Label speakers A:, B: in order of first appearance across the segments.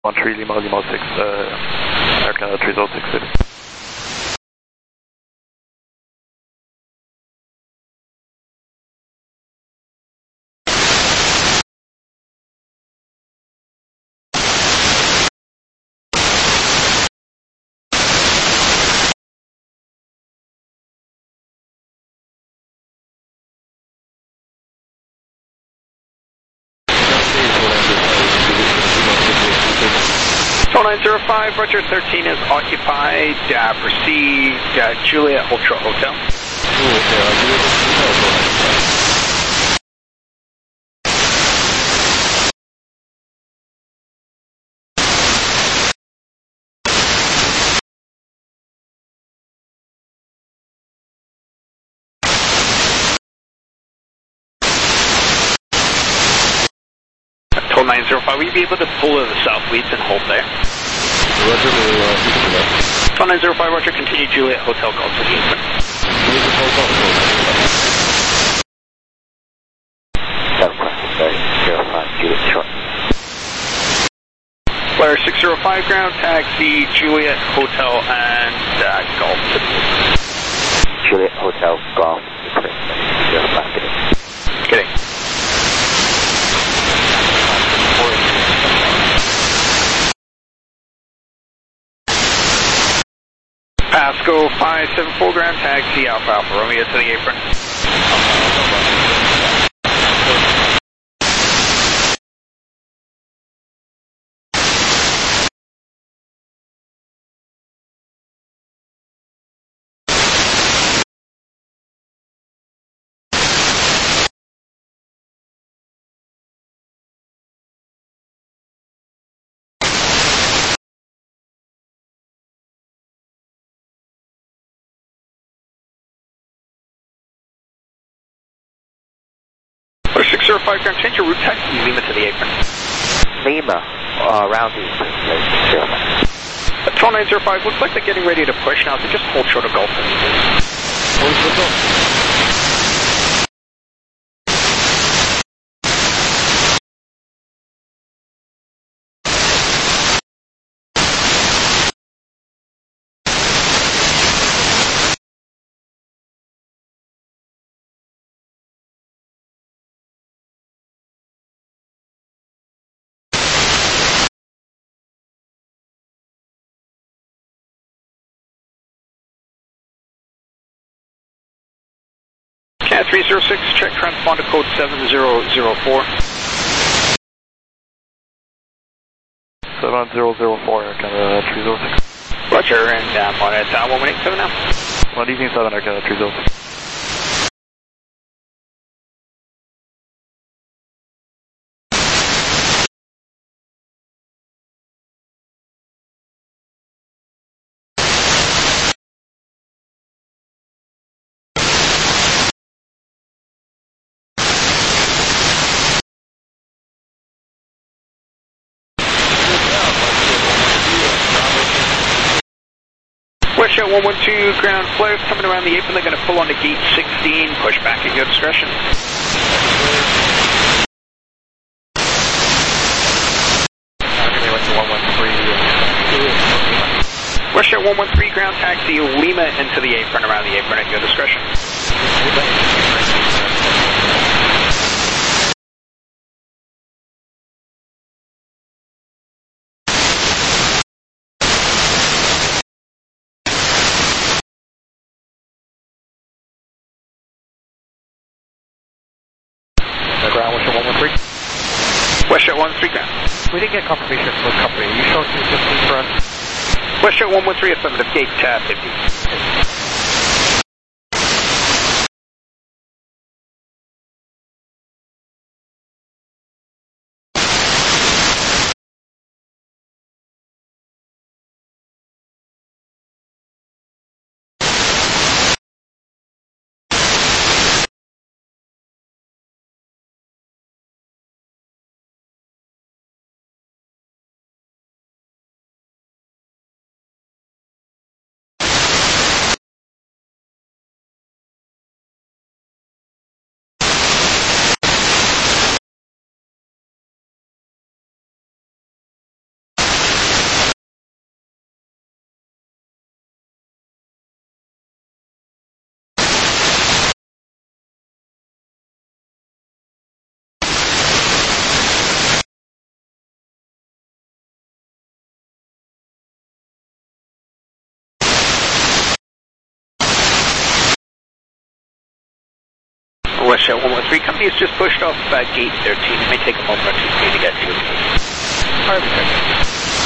A: Tree Lima Lima 6, Air Canada 306 City.
B: Toll 905, Roger 13 is occupied, proceed Juliet Ultra Hotel. Toll 905, will you be able to pull to the south leads and hold there?
A: Roger,
B: Toll 905, Roger, continue Juliet Hotel Golf to the eastern. Flare 605 ground, taxi Juliet Hotel and Golf to the eastern.
C: Juliet Hotel Golf,
B: Kidding. Pasco 574 ground, taxi Alpha Alpha Romeo to the apron. Or 605 ground, change your route taxi Lima to the apron.
C: Lima, around the eastern.
B: Toll 905, looks like they're getting ready to push now, so just hold short of Golf. Cat 306, check transponder code 7004.
A: 7004, Air Canada 306.
B: Roger, and on at 1187 now.
A: 187, Air Canada 306.
B: Westjet 112, ground flares coming around the apron. They're going to pull onto gate 16. Push back at your discretion. Westjet 113, ground taxi Lima into the apron, around the apron at your discretion.
A: Ground, Westjet 113.
B: Westjet 113, ground.
A: We didn't get confirmation from the company. Are you showing 215 for us?
B: Westjet 113, affirmative, gate 50. Swish at 113. Company has just pushed off gate 13. It may take a moment or two for you to get to. Perfect.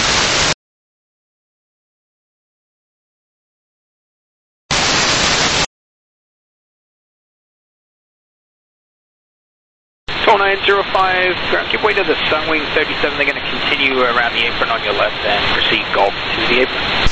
B: So 905, ground, give way to the Sunwing 37. They're going to continue around the apron on your left and proceed Golf to the apron.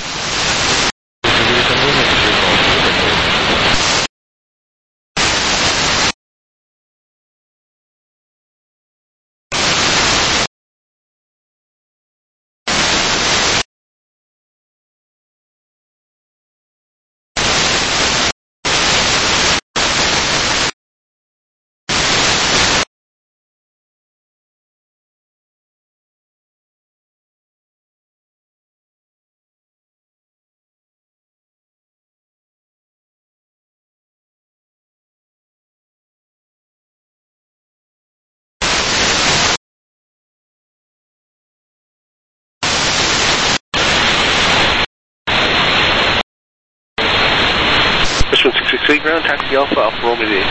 D: Mission 668 ground, taxi Alpha, Alpha Romeo V.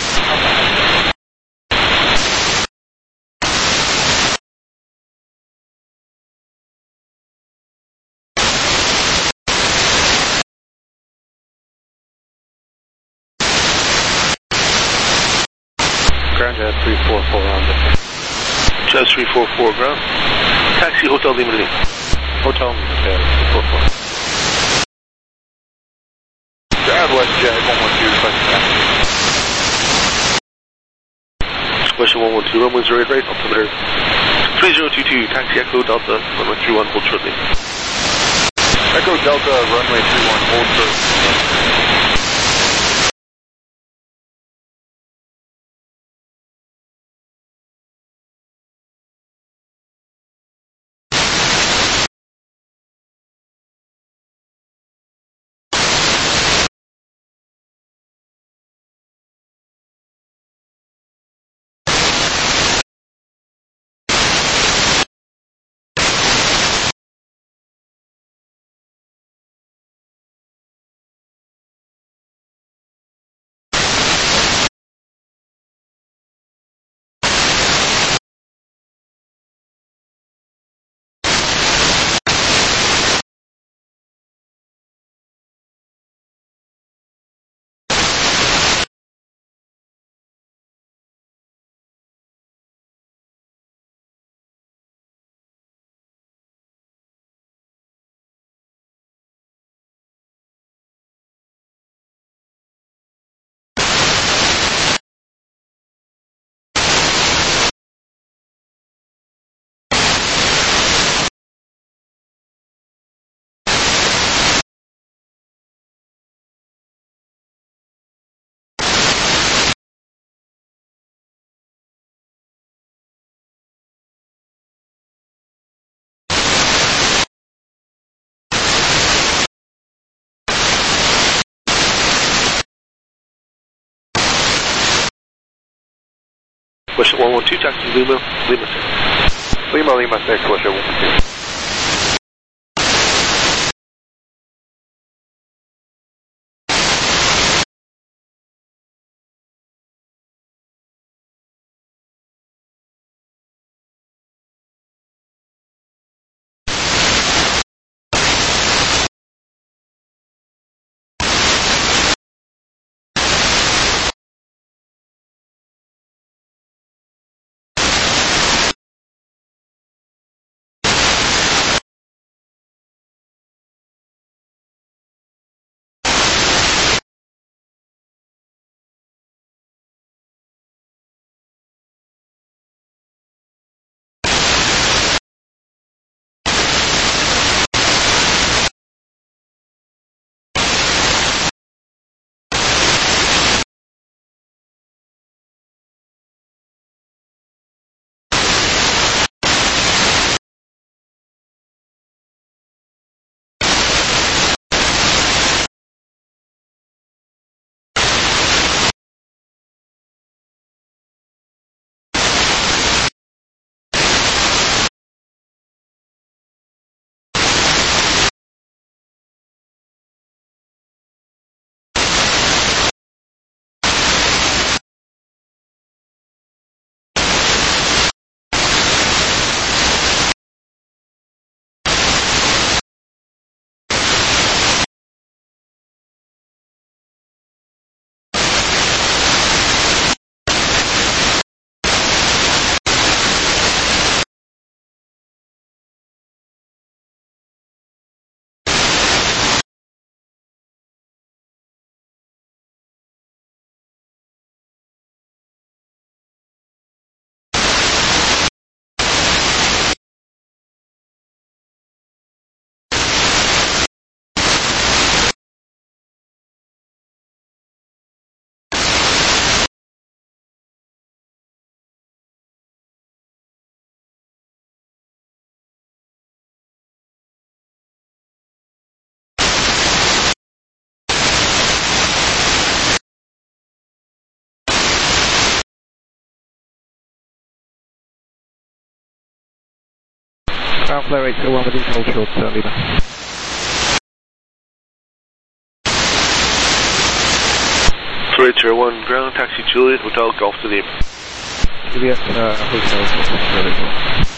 A: Ground Jazz 344 on the
D: Jazz 344 ground. Taxi Hotel Lima Lima.
A: Hotel 344. West Jet 112,
D: Question 112, runway 08 right, altimeter 3022, taxi Echo Delta, runway 31, hold shortly.
A: Echo Delta, runway 31, hold short.
D: Question 112, taxi Lima, Lima 6.
A: Lima Lima 6, question 112.
E: Ground Flare 801 with these hold short, Lima.
D: Three 801 ground, taxi Juliet, Hotel Golf to the Lima.
E: Juliet, Hotel,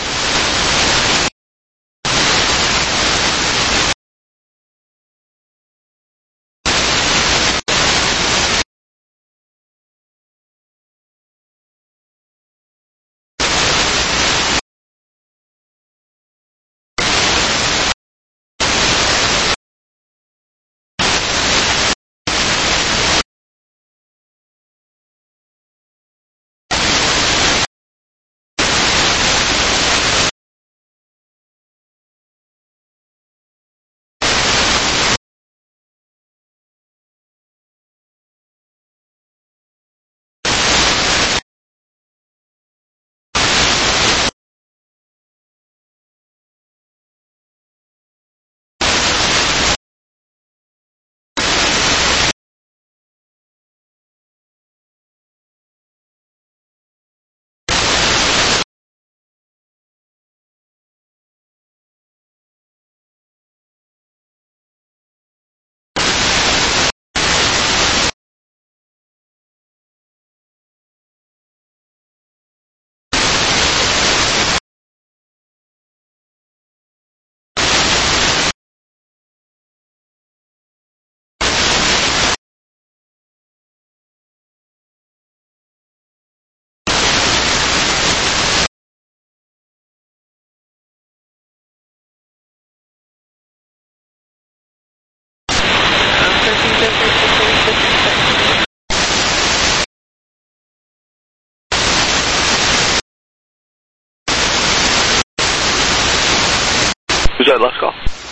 D: Who's that last call?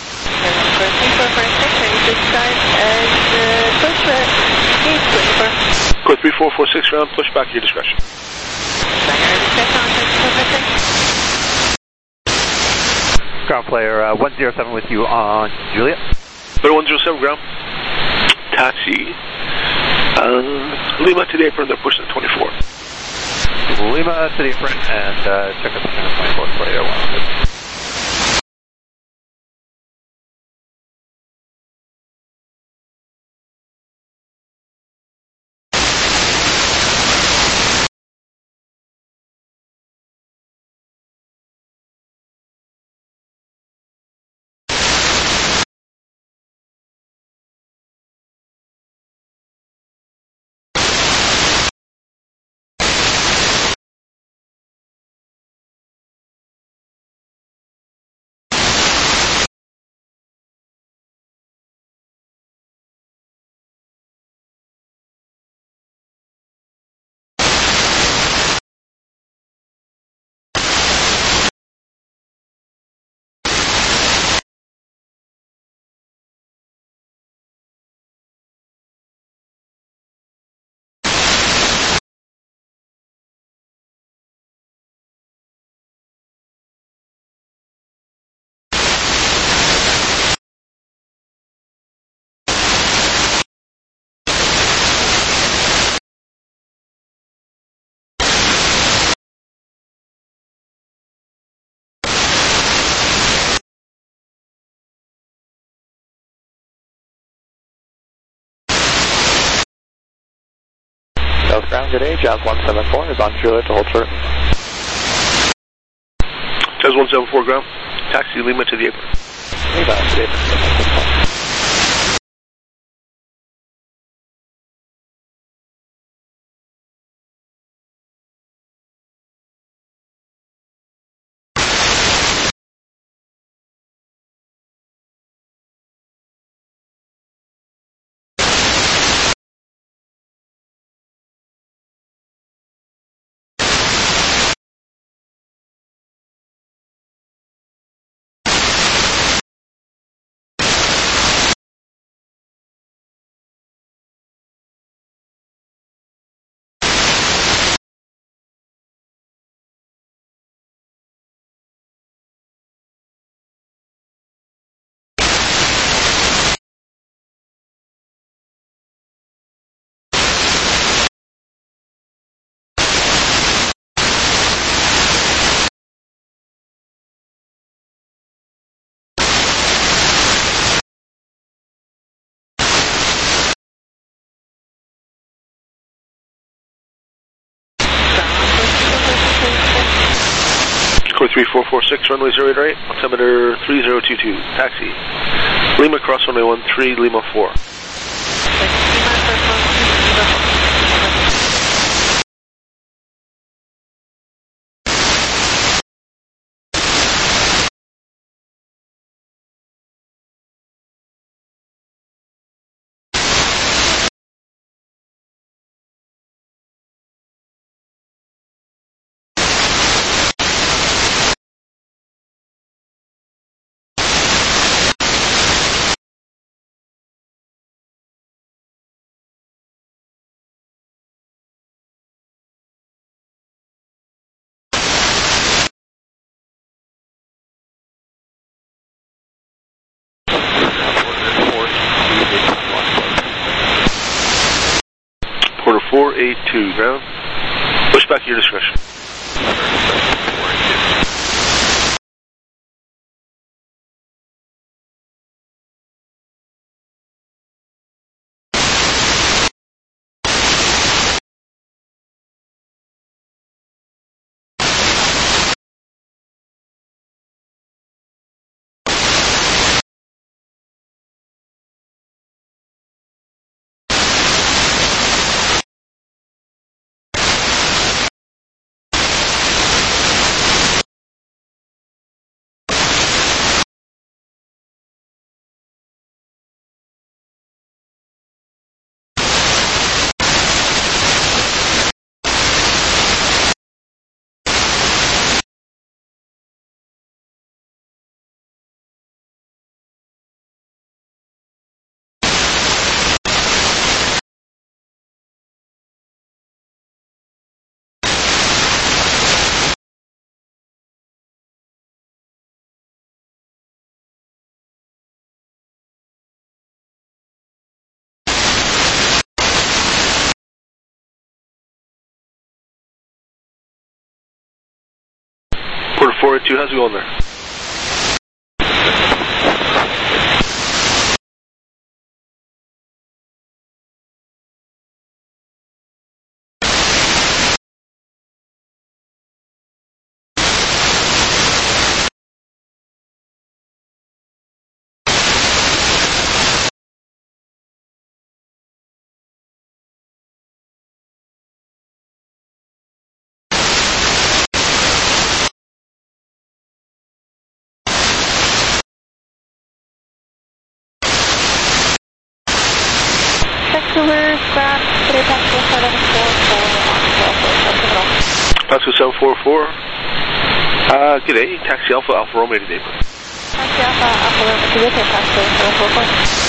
D: Code 3446 ground, push back at your discretion.
A: Ground Flare 107 with you on Juliet.
D: Better 107 ground. Taxi. Lima to the apron, they're pushing 24.
A: Lima to the apron and check out the 24 for Air 1.
C: South ground, good day. Jazz 174 is on Juliet to hold short.
D: Jazz 174 ground. Taxi Lima to the apron.
C: Lima to the apron.
D: 43446, runway 088, altimeter 3022, taxi. Lima, cross runway 13, Lima 4. Porter 482, ground. Push back at your discretion. Porter 482, how's it going there? Pasco 744. Good day. Taxi Alpha, Alpha Romeo today.
F: Taxi Alpha, Alpha Romeo today, Pasco 744.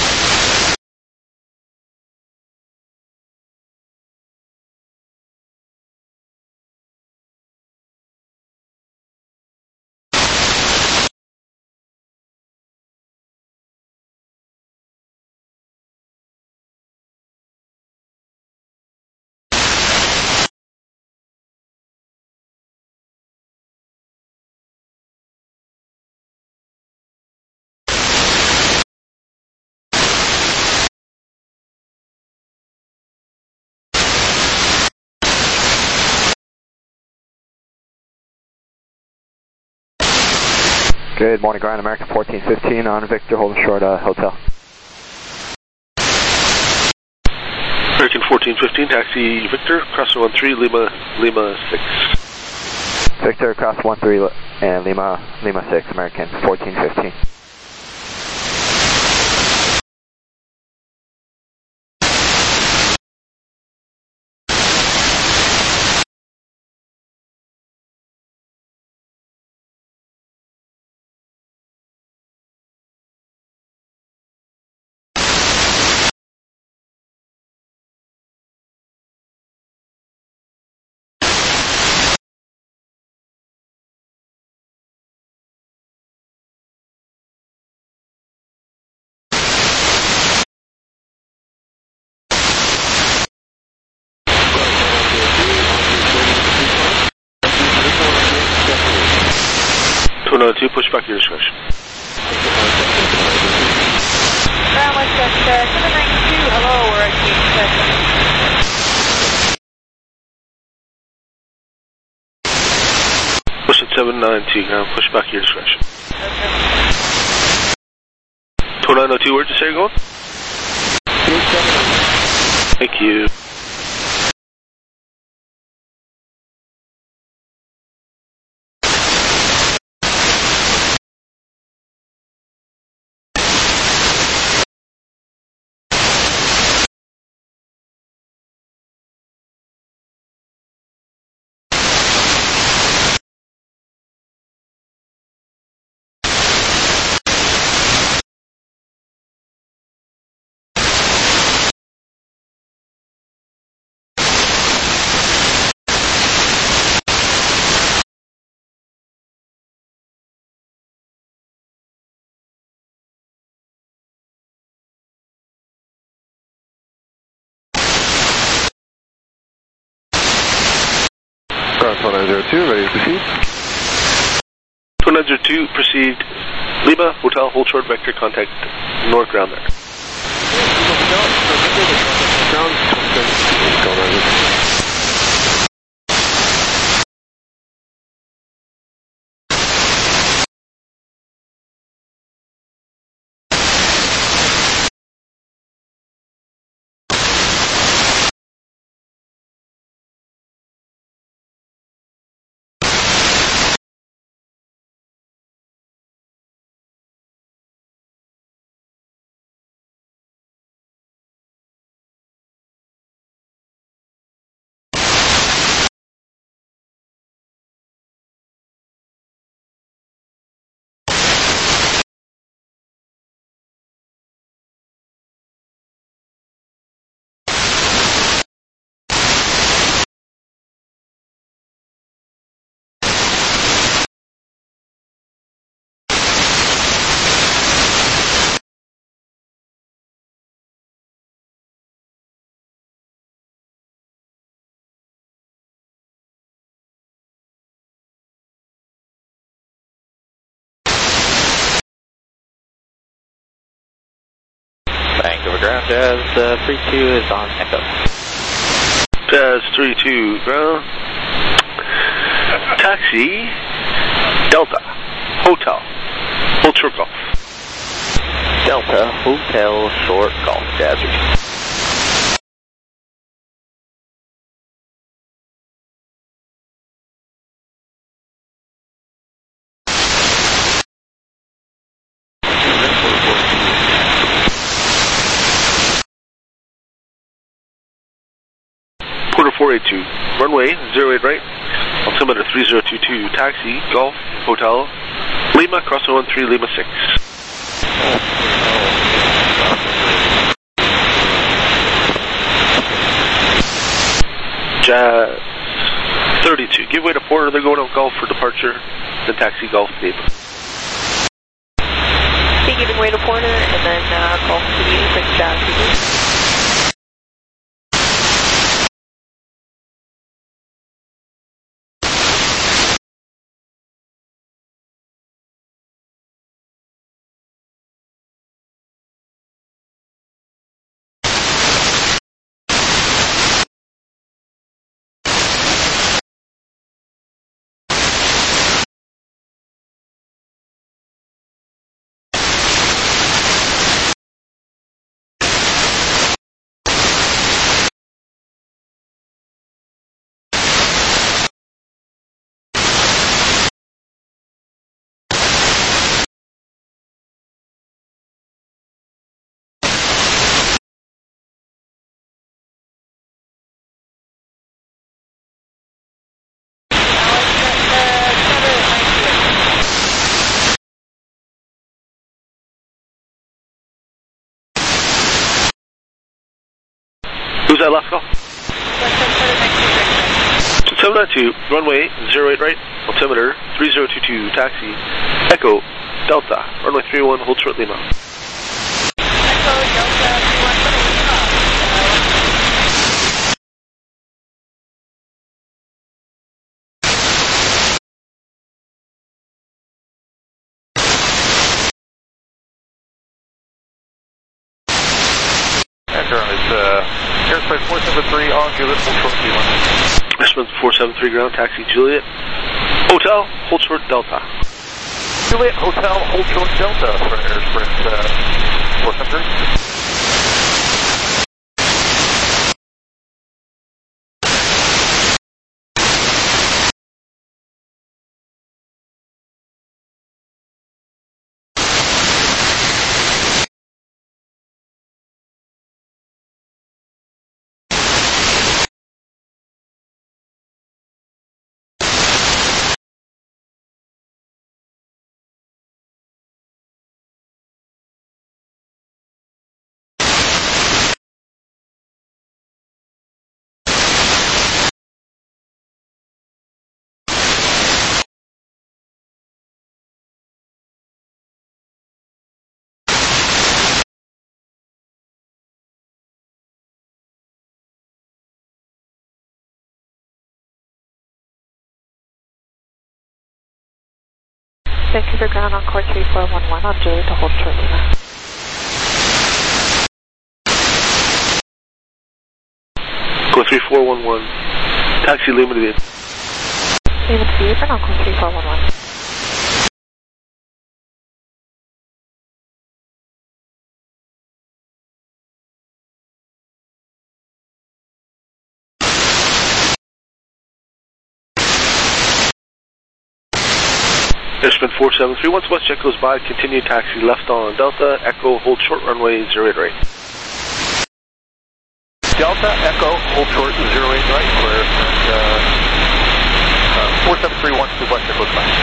C: Good morning, Grand American 1415 on Victor, holding short hotel.
D: American 1415, taxi Victor, cross 13, Lima 6.
C: Victor, cross 13 and Lima 6, American 1415.
D: Another 2, push back your discretion.
F: Ground Westjet 792, hello, we're at Gate 7.
D: Westjet 792, ground, push back your discretion.
F: Okay.
D: 2902, where'd you say you're going?
E: 378.
D: Thank you.
C: Ground 2902, ready to proceed.
D: 2902, proceed. Lima, Hotel, hold short, vector, contact north ground there.
C: Ground 2902.
A: Vancouver ground, Jazz 32 is on Echo.
D: Jazz 32, ground. Taxi, Delta, Hotel, hold short golf.
A: Delta, Hotel, short golf, Jazz.
D: Quarter 482, runway 08 right, altimeter 3022, taxi, golf, hotel, Lima, cross 013, Lima 6. Jazz 32, give way to Porter, they're going on golf for departure, then taxi, golf, Lima.
F: Be giving way to Porter and then call to the 86 Jazz.
D: Who's that last call? 792, runway 08 right, altimeter 3022, taxi, Echo, Delta, runway 31, hold short Lima.
F: Echo, Delta, 31, Lima.
A: Airspace 473 on Juliet, hold short Lima.
D: Airspace 473 ground, taxi Juliet. Hotel, hold short Delta.
A: Juliet Hotel, hold short Delta for Air Sprint 473.
F: Vancouver ground on Core 3411 on Juliet to hold short Lima.
D: Core 3411. Taxi Lima to the
F: Lima to the apron on Core 3411.
D: Airsprint 473, once bus check goes by, continue taxi left on Delta, Echo, hold short runway 08 right.
A: Delta, Echo, hold short 08 right for Air Sprint 473 once the bus check goes by.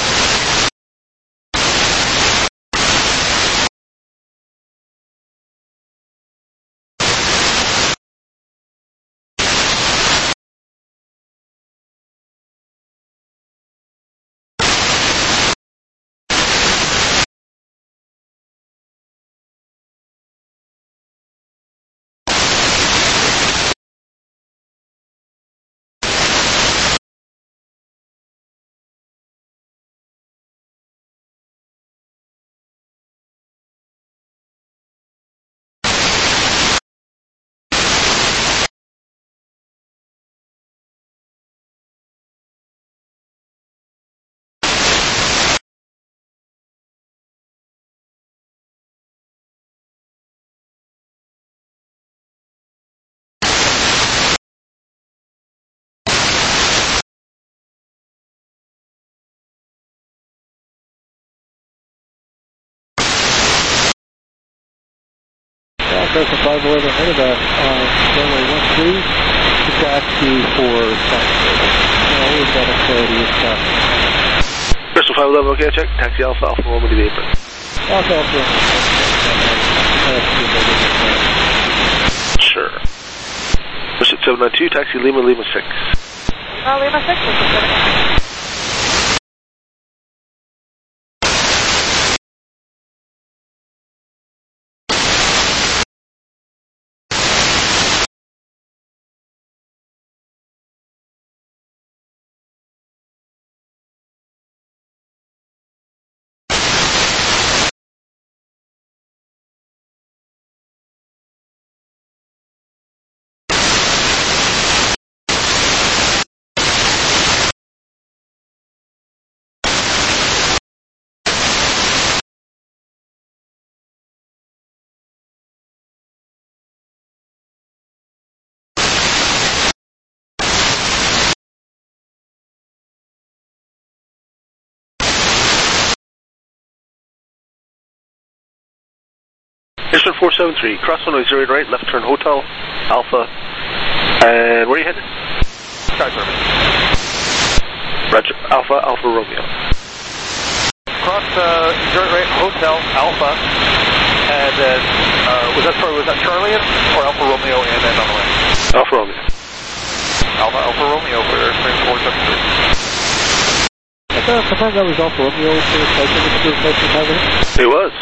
E: Delta 511 headed runway 13 to taxi for always got a clarity of traffic.
D: Bristol 511, okay, check. Taxi Alpha, Alpha Romeo to the apron.
E: Alpha, Alpha.
D: Sure. Bristol 792, taxi Lima, Lima 6.
F: Lima 6 is good.
D: Airsprint 473, cross runway 08 right, left turn Hotel, Alpha, and where are you headed?
A: Sky Service.
D: Roger, Alpha, Alpha Romeo.
A: Cross 08 right, Hotel, Alpha, and then, was that Charlie or Alpha Romeo and then on the way?
D: Alpha Romeo.
A: Alpha, Alpha Romeo for Airsprint 473.
E: I thought that was Alpha Romeo for the station.
D: It was.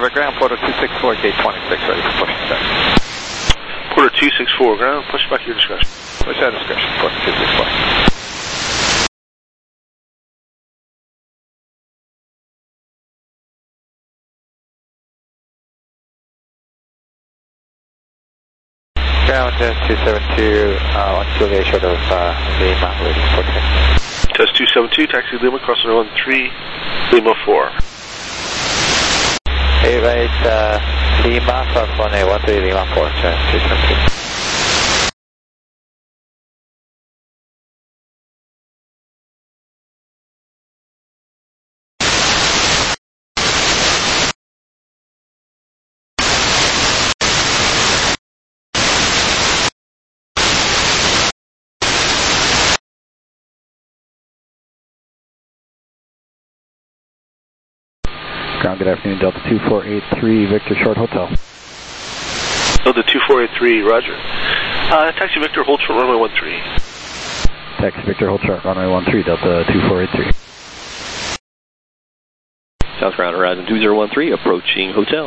C: Pacific ground, Porter 264, gate 26, ready for push and start.
D: Porter 264, ground, push back your discretion.
C: Push at discretion, Porter 264. Ground 272, on Julia, short of Lima, waiting for taxi.
D: Test 272, taxi Lima, cross runway 13, Lima 4.
C: Hey, right, Lima, cross runway 13, Lima 4, turn 272. Ground, good afternoon, Delta 2483, Victor Short Hotel.
D: Delta 2483, roger. Taxi Victor, hold short runway 13.
C: Taxi Victor, hold short runway 13, Delta 2483.
G: South Ground Horizon 2013, approaching hotel.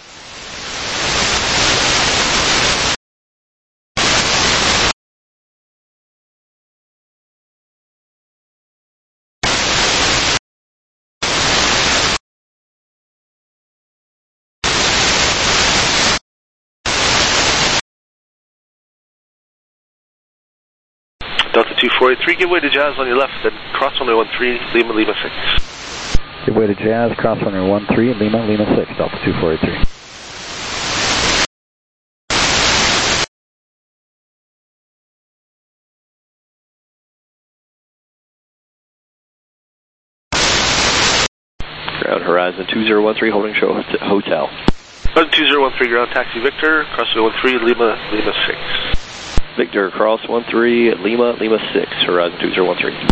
D: Delta 2483, give way to Jazz on your left, then cross runway 13, Lima, Lima 6.
C: Give way to Jazz, cross runway 13, Lima, Lima 6, Delta 2483.
G: Ground Horizon 2013, holding show hotel.
D: Horizon 2013, ground, taxi Victor, cross runway 13, Lima, Lima 6.
G: Victor, cross 13, Lima, Lima 6, Horizon 2013.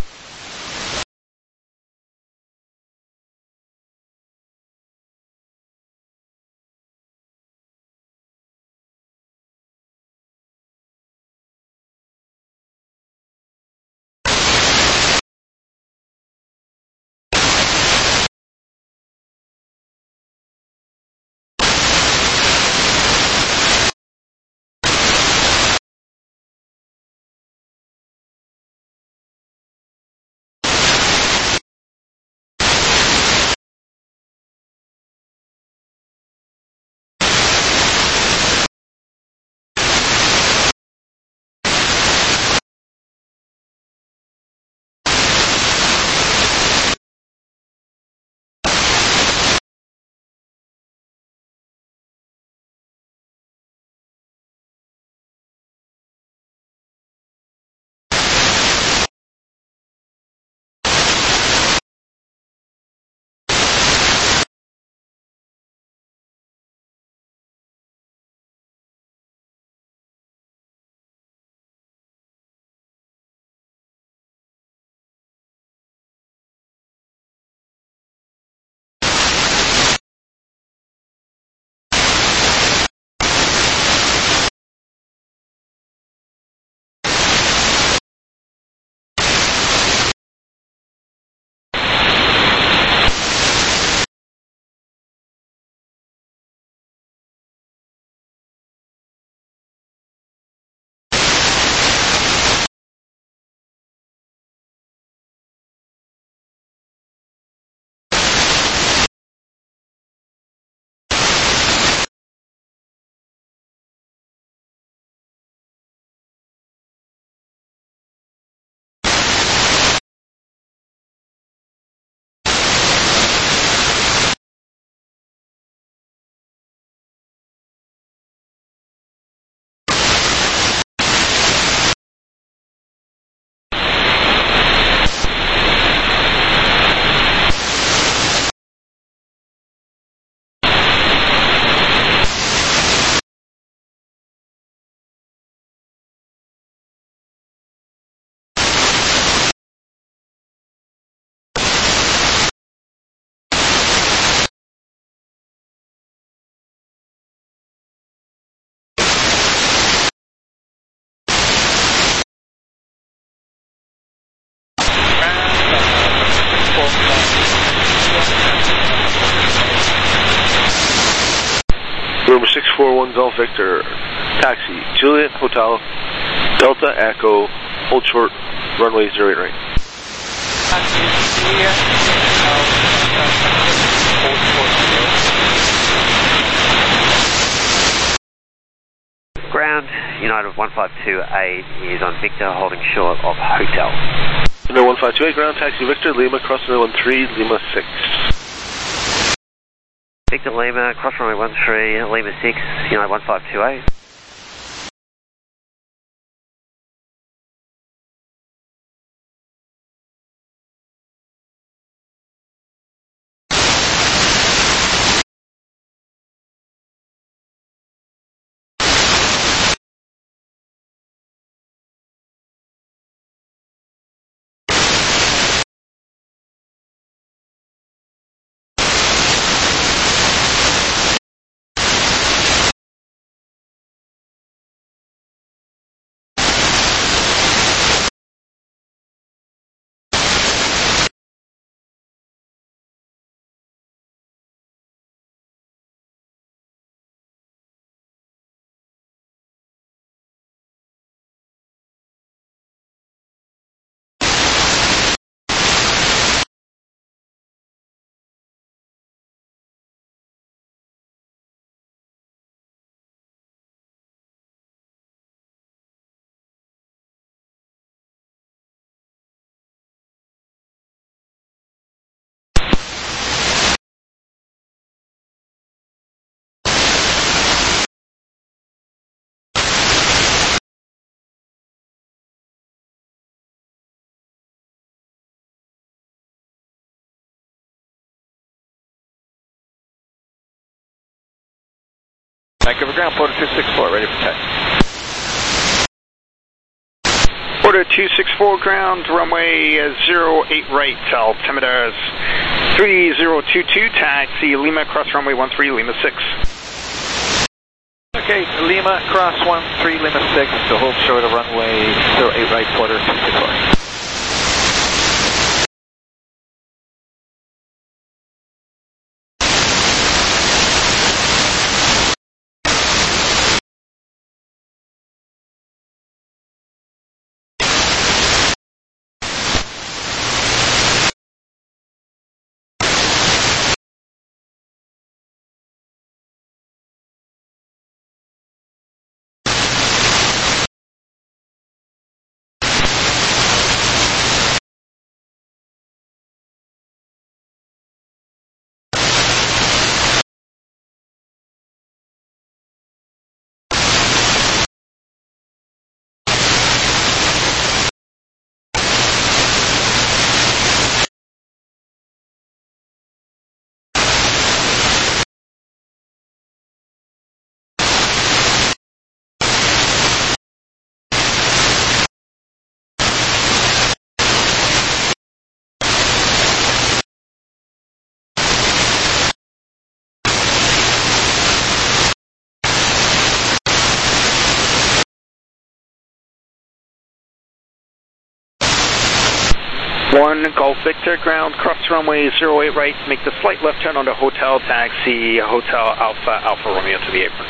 D: number 641 Golf Victor, taxi, Juliet Hotel, Delta Echo, hold short, runway 08 right.
A: Taxi, Juliet Hotel, hold short, 0.
H: Ground, United 1528 is on Victor, holding short of Hotel.
D: Number 1528, ground, taxi Victor, Lima, cross runway 13, Lima 6.
H: Victor Lima, cross runway 13, Lima 6, United 1528.
A: Vancouver ground, Porter 264, ready for taxi.
B: Porter 264 ground, runway 08 right, altimeter 3022, taxi Lima, cross runway 13, Lima 6.
A: Okay, Lima, cross 13, Lima 6, to hold short of runway 08 right, Porter 264.
B: One Golf Victor, ground, cross runway 08 right, make the slight left turn onto Hotel, taxi Hotel Alpha, Alpha Romeo to the apron.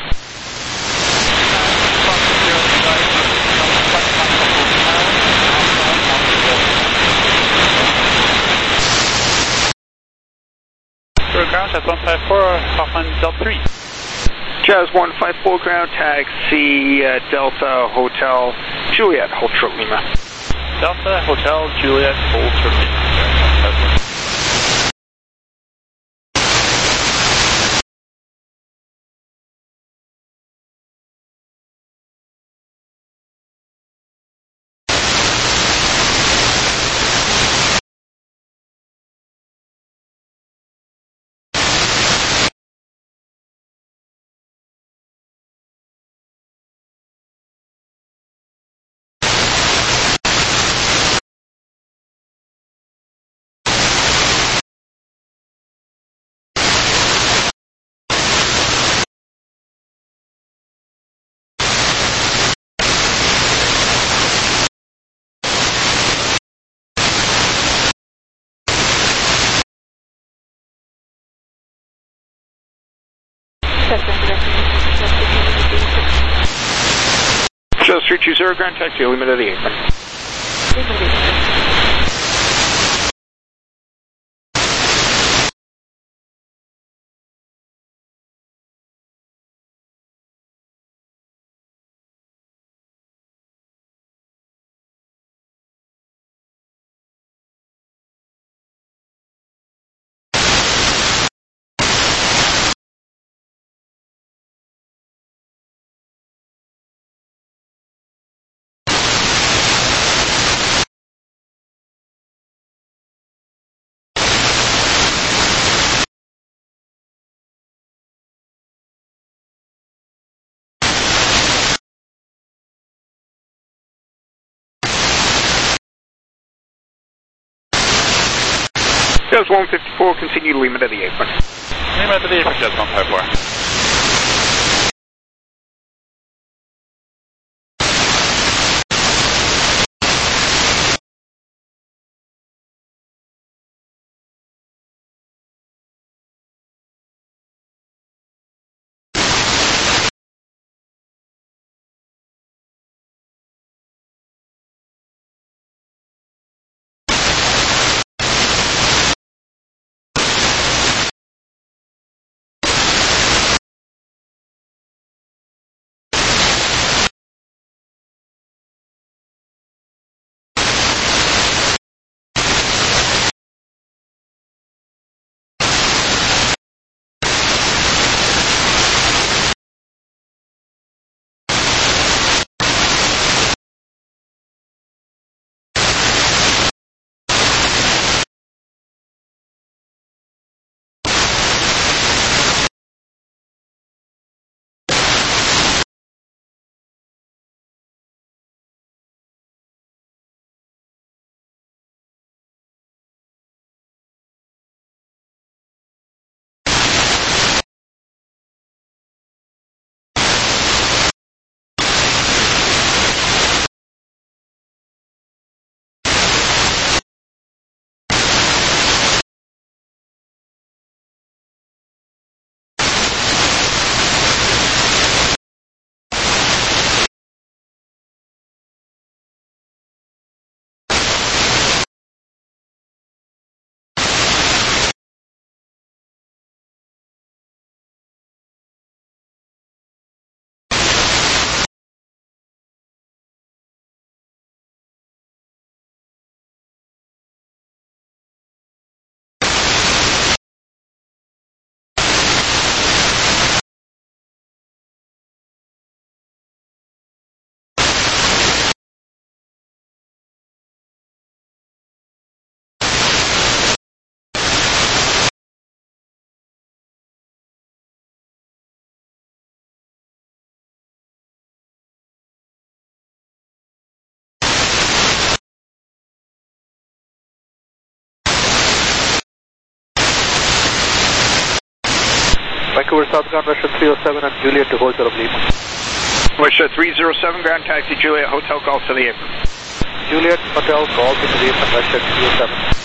E: Ground, that's 154, Hoffman Delta 3.
B: Jazz 154 ground, taxi Delta Hotel Juliet, hold short Lima.
E: Delta Hotel Juliet, hold short Lima.
B: 320, ground taxi, Lima to the apron. Jazz 154, continue to Lima to the apron.
E: Lima to the apron, Jazz 154.
A: Vancouver Southbound, Russia 307 and Juliet to Hotel of Lima.
B: Russia 307, ground taxi, Juliet Hotel, calls to the apron.
A: Juliet Hotel, call to the apron, Russia 307.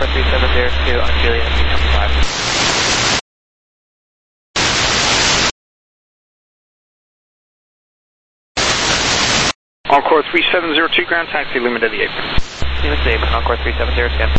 C: Encore 3702 on Juliet, become 5.
B: Encore 3702 ground, taxi Lima to the apron.
C: Lima to the apron, Encore 370, scan.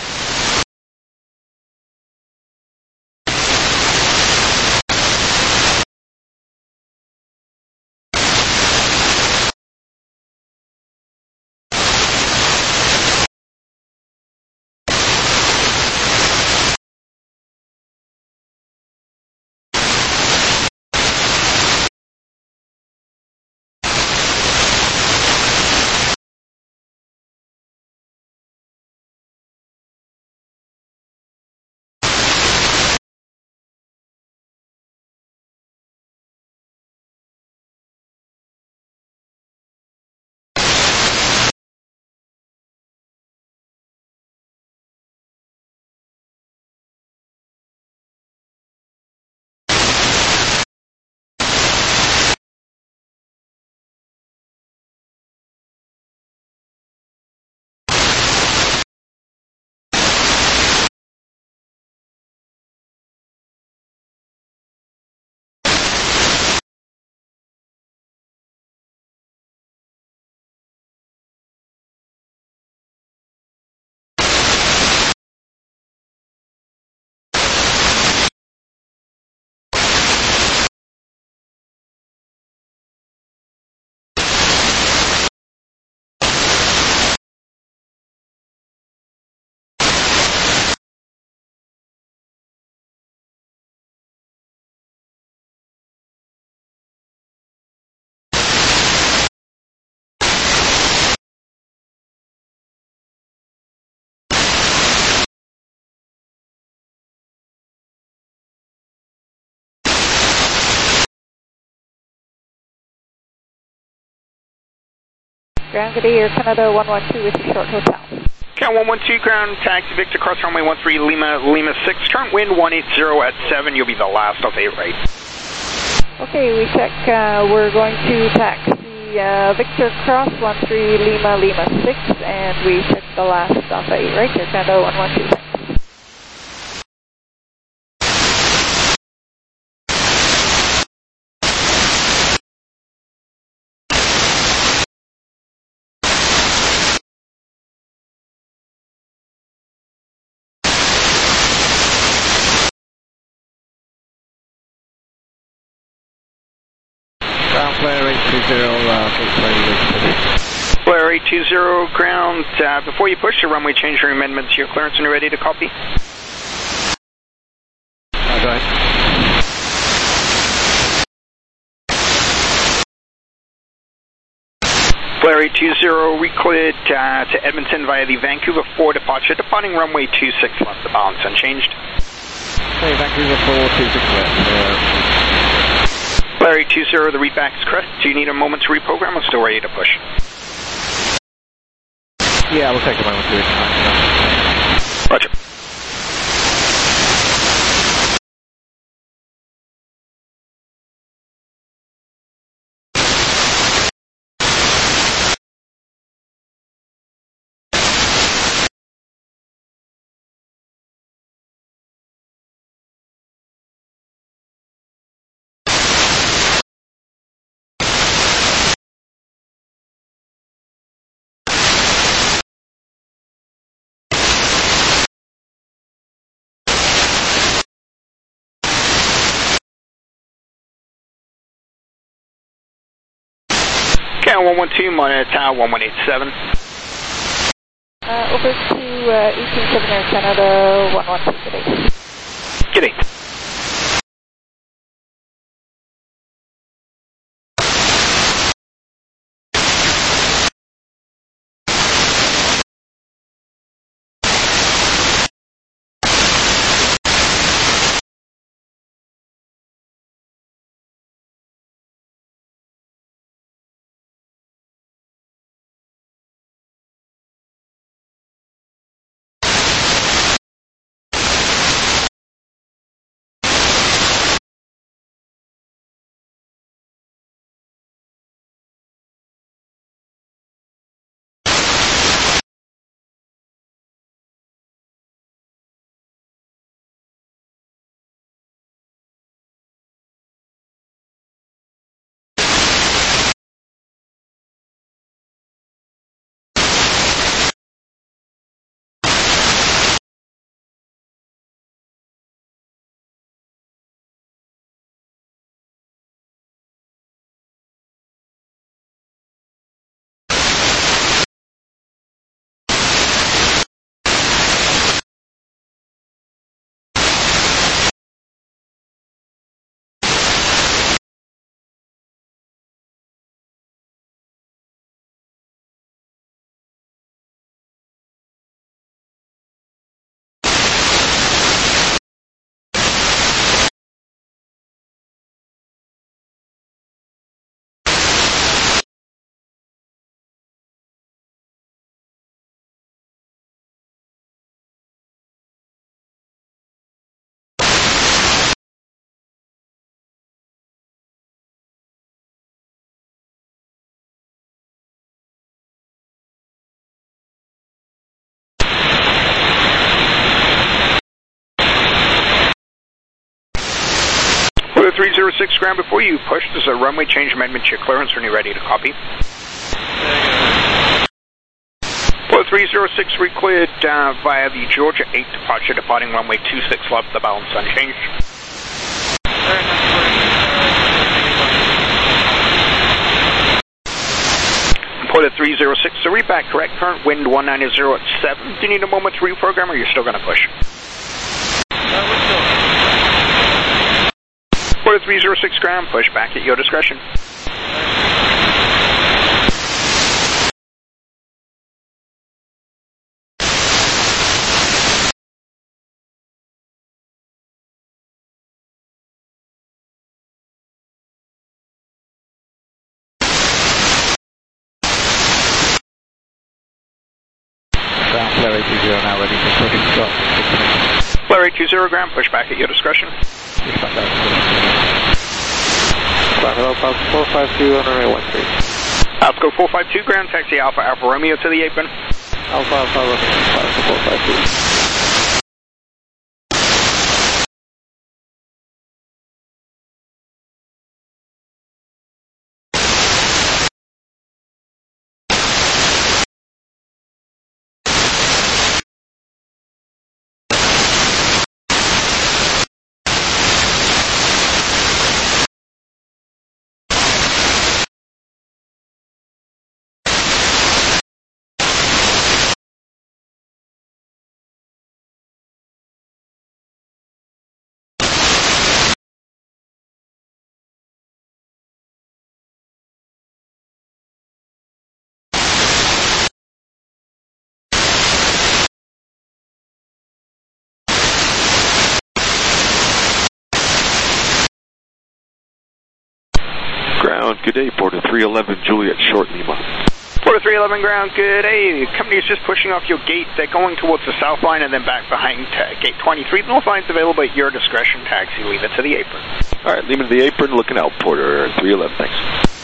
F: Ground, good day, Air Canada 112 with your short hotel.
B: Count 112 ground, taxi Victor, cross runway 13 Lima, Lima 6, current wind 180 at 7, you'll be the last of 8 right.
F: Okay, we check, we're going to taxi Victor cross 13 Lima, Lima 6, and we check the last of 8 right, Air Canada 112.
C: Ground flare 820,
B: Flare 820 ground, before you push the runway change your amendments to your clearance and you're ready to copy.
C: Go ahead.
B: Flare 820 recleared to Edmonton via the Vancouver 4 departure, departing runway 26 left, the balance unchanged.
C: Okay, Vancouver 426 left.
B: Flare 820, the readback is correct. Do you need a moment to reprogram or still ready to push?
C: Yeah, we'll take a moment to it.
B: Roger. Count 112, monitor tower 1187.
F: Over to 187 Air Canada 112 today.
B: Good day. Porter 306 ground before you push. There's a runway change amendment to your clearance when you're ready to copy. Porter 306 recleared via the Georgia 8 departure, departing runway 26 left, the balance unchanged. Porter 306, so read back correct, current wind 190 at 7. Do you need a moment to reprogram or you're still going to push? Porter 306 ground, push back at your discretion.
C: Flare 20 now ready for pushing stop.
B: Flare 20 ground, push back at your discretion.
C: Hello, 452 on runway 13.
B: Alpha 452 ground, taxi Alpha Alpha Romeo to the apron.
C: Alpha Alpha Romeo 452.
I: Ground, good day, Porter 311 Juliet Short Lima.
B: Porter 311 ground, good day. The company is just pushing off your gate. They're going towards the south line and then back behind gate 23. The north line's available at your discretion. Taxi, leave it to the apron.
I: All right, Lima to the apron, looking out, Porter 311, thanks.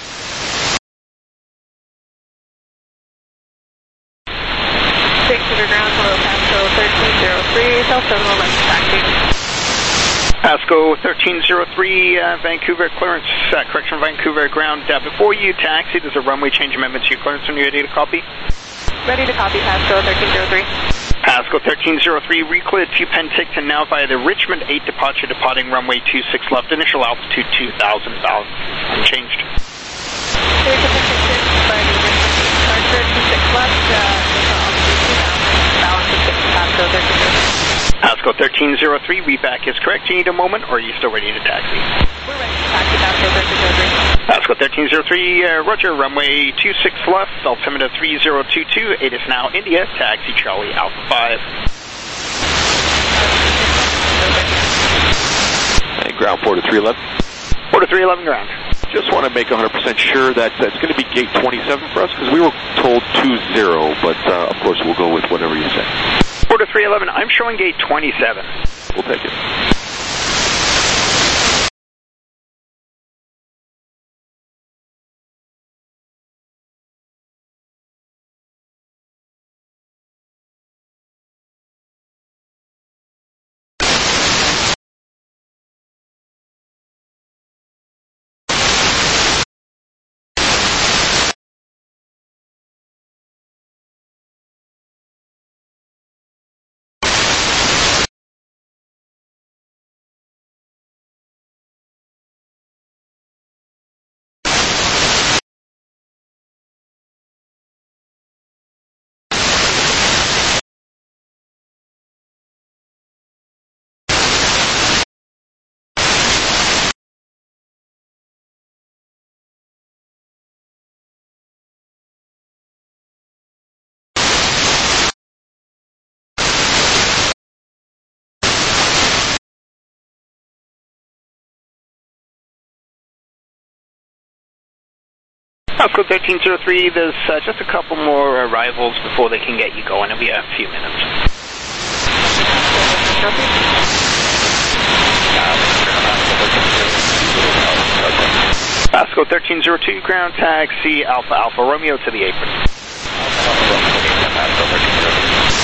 F: Ground, hello, Pasco 1303, South Terminal, taxi.
B: Pasco 1303, Vancouver clearance, correction, Vancouver ground. Before you taxi, there's a runway change amendment to your clearance when you're ready to copy.
F: Ready to copy, Pasco 1303.
B: Pasco 1303, recleared to Penticton and now via the Richmond 8 departure, departing runway 26 left, initial altitude 2,000, balance unchanged.
F: Clear to Penticton by the Richmond 8 departure, 26 left, initial altitude 2,000, balance of 6, Pasco 1303.
B: Pasco 1303, reback is correct. Do you need a moment, or are you still ready to taxi?
F: We're ready to taxi, Pasco 1303.
B: Pasco 1303, roger, runway 26 left, altimeter 3022, it is now India, taxi Charlie Alpha 5.
I: Hey, ground, Porter 311.
B: Porter 311 ground.
I: Just want to make 100% sure that that's going to be gate 27 for us, because we were told 20, but of course we'll go with whatever you say.
B: Porter 311, I'm showing gate 27.
I: We'll take it.
B: Pasco 1303, there's just a couple more arrivals before they can get you going. It'll be a few minutes. Pasco 1302, ground taxi Alpha Alpha Romeo to the apron.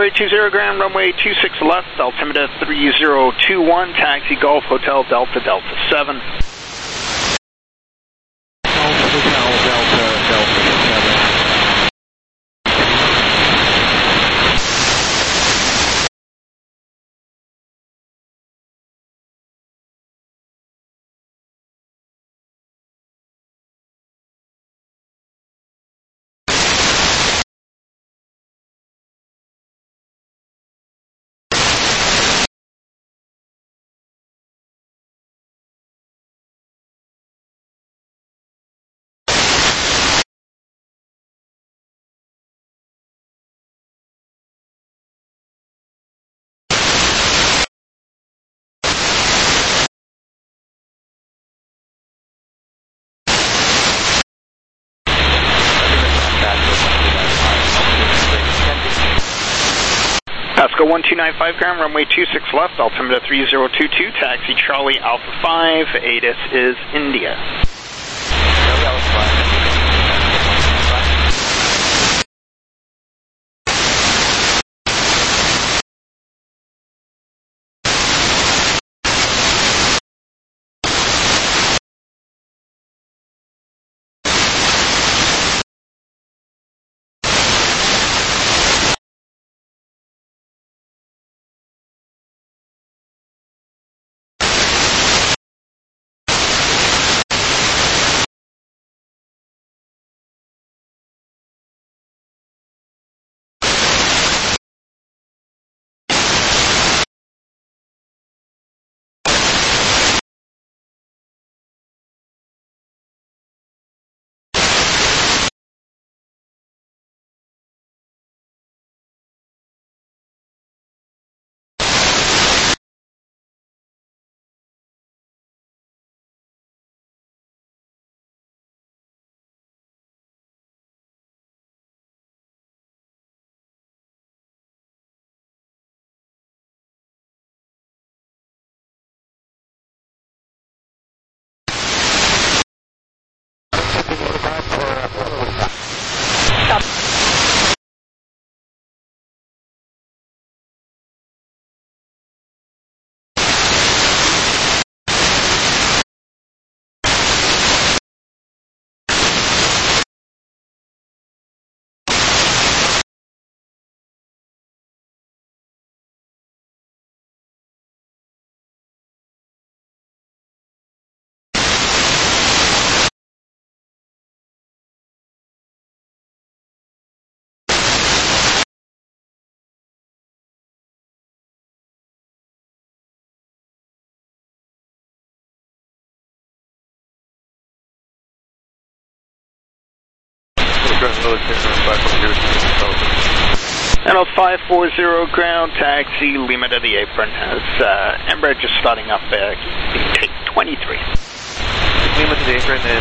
B: Detroit 20 ground, runway 26 left, altimeter 3021, taxi Golf Hotel Delta Delta 7.
C: Golf Hotel Delta Delta 7.
B: Pasco 1295 ground, runway 26 left, altimeter 3022, taxi Charlie Alpha 5, ATIS is India.
C: Charlie Alpha 5.
B: Channel 540 ground, taxi Lima to the apron as Embraer just starting up take 23.
C: Lima to the apron and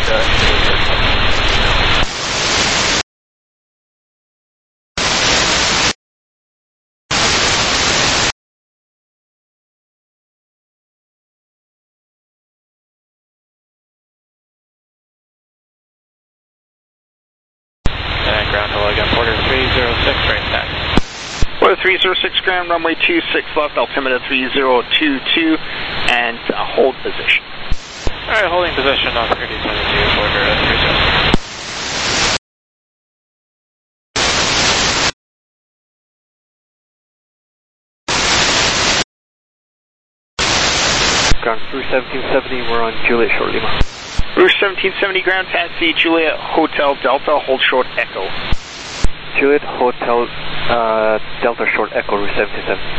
C: ground hello again, Porter 306, right taxi.
B: Porter 306 ground, runway 26 left, altimeter 3022, and hold position.
C: Alright, holding position on 3072, Porter 306. Ground Rouge 1770, we're on Juliet Short Lima.
B: Rouge 1770 ground, taxi Juliet Hotel Delta, hold short Echo.
C: Juliet Hotel Delta Short Echo, Rouge 1770.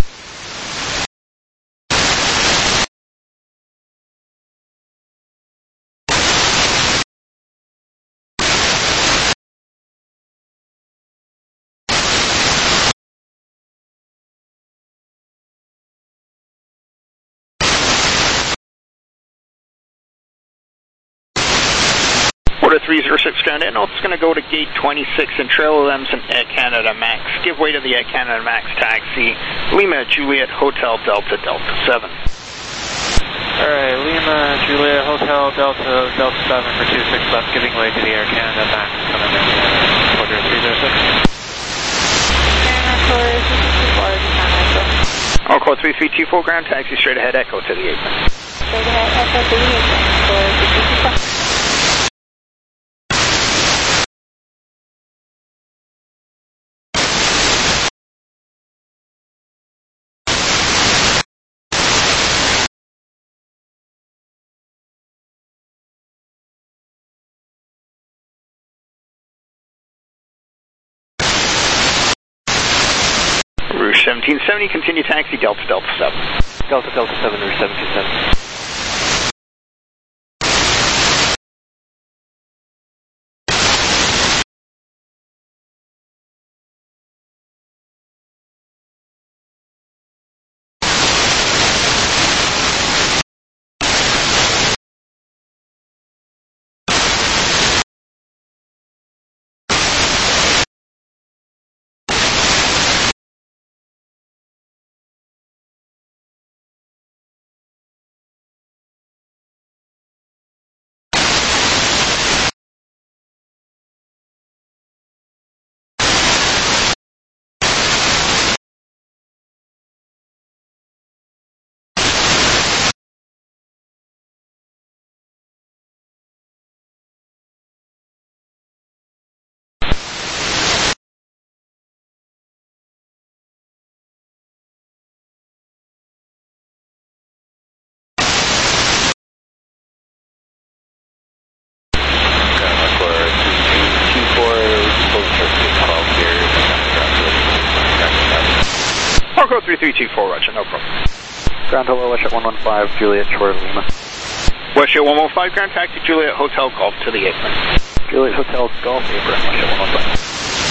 B: Porter 306 ground, and it's going to go to gate 26 and trailer them some Air Canada Max. Give way to the Air Canada Max taxi, Lima Juliet Hotel Delta Delta 7.
C: Alright, Lima Juliet Hotel Delta Delta 7 for 26 left, giving way to the Air Canada Max coming in, Porter 306.
F: And Porter 306.
B: I'll call 3324 ground taxi straight ahead Echo to the apron.
F: Straight ahead, Echo to the apron for 3324.
B: Rouge 1770, continue taxi Delta Delta 7.
H: Delta Delta 7, Rouge 1770.
B: Marco 3324, Roger, no problem.
C: Ground hello, WestJet 115, Juliet, Shore Lima.
B: WestJet 115, ground taxi Juliet Hotel Golf to the apron.
C: Juliet Hotel Golf, apron, WestJet 115.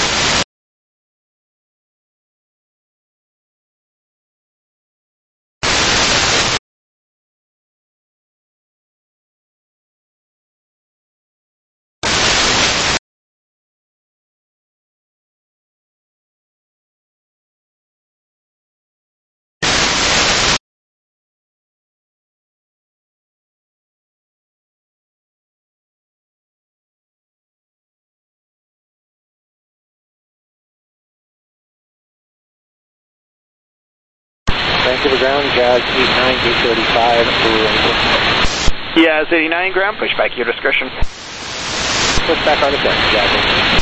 C: Vancouver ground, Jazz 89, gate 35,
B: Jazz 89, ground, push back, your discretion.
C: push back on the deck, Jazz 89.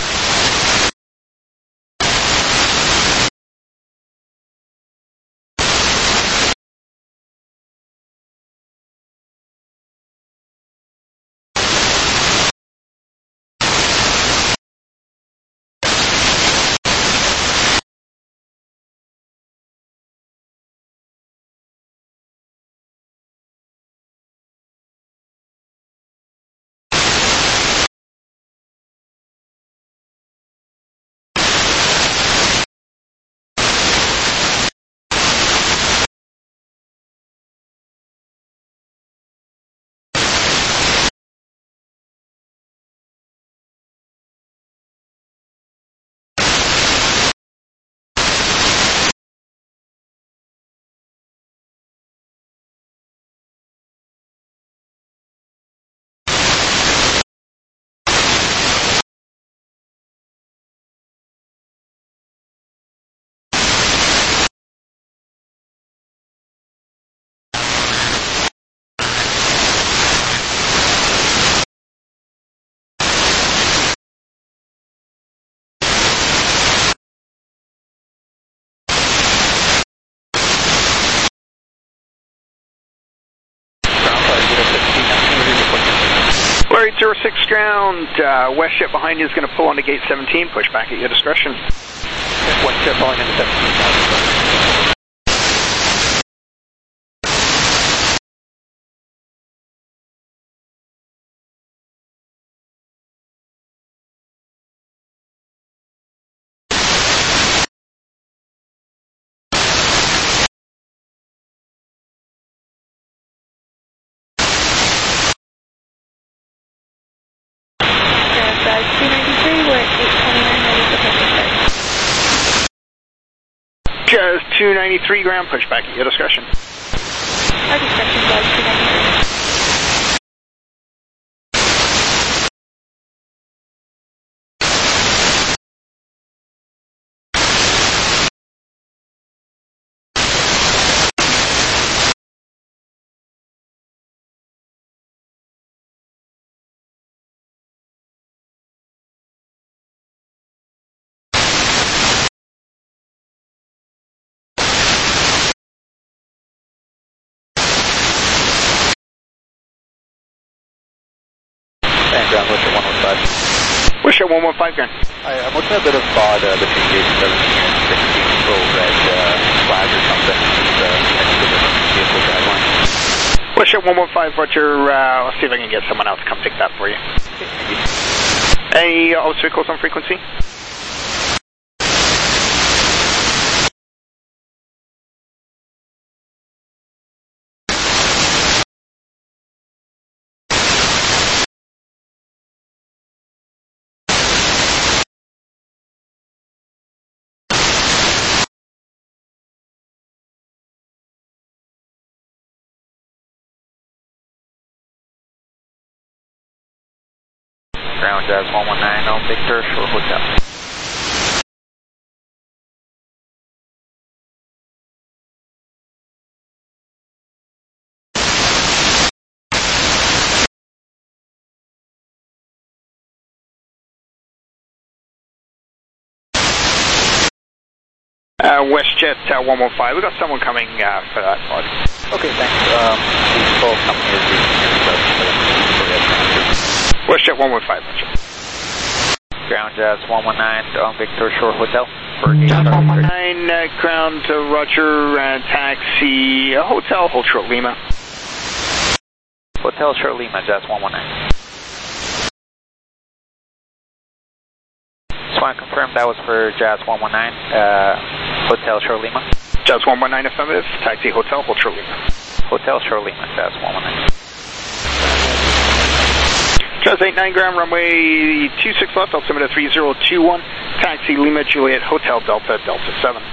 B: Larry 06 ground, WestJet behind you is going to pull onto gate 17, push back at your discretion.
C: WestJet falling into 17.
F: Jazz 293, we're at 829, ready for takeoff.
B: Jazz 293 ground, push back at your discretion.
F: Our discretion, Jazz 293.
C: Ground, Wisher 115.
B: Wisher 115, ground.
C: I'm looking at a bit of FOD between gate 17 and 16, little red flag or something. Just any different vehicle guideline.
B: Wisher 115, Roger. Let's see if I can get someone else to come take that for you.
C: Okay, thank you.
B: Any obstacles on frequency?
C: Ground Jazz 119 on Victor, Shore Hotel.
B: WestJet 115, we got someone coming for that pod.
C: Okay, thanks. The full company is
B: WestJet 115, Roger.
C: Ground Jazz 119 on Victor Shore Hotel.
B: Jazz 119, ground Roger, taxi, Hotel, hold short Lima.
C: Hotel Short Lima, Jazz 119. Just want to confirm that was for Jazz 119, Hotel Short Lima.
B: Jazz 119 affirmative, taxi Hotel, hold short Lima.
C: Hotel Short Lima, Jazz 119.
B: Jazz 89 ground, runway 26 left, altimeter 3021, taxi Lima Juliet Hotel Delta, Delta 7.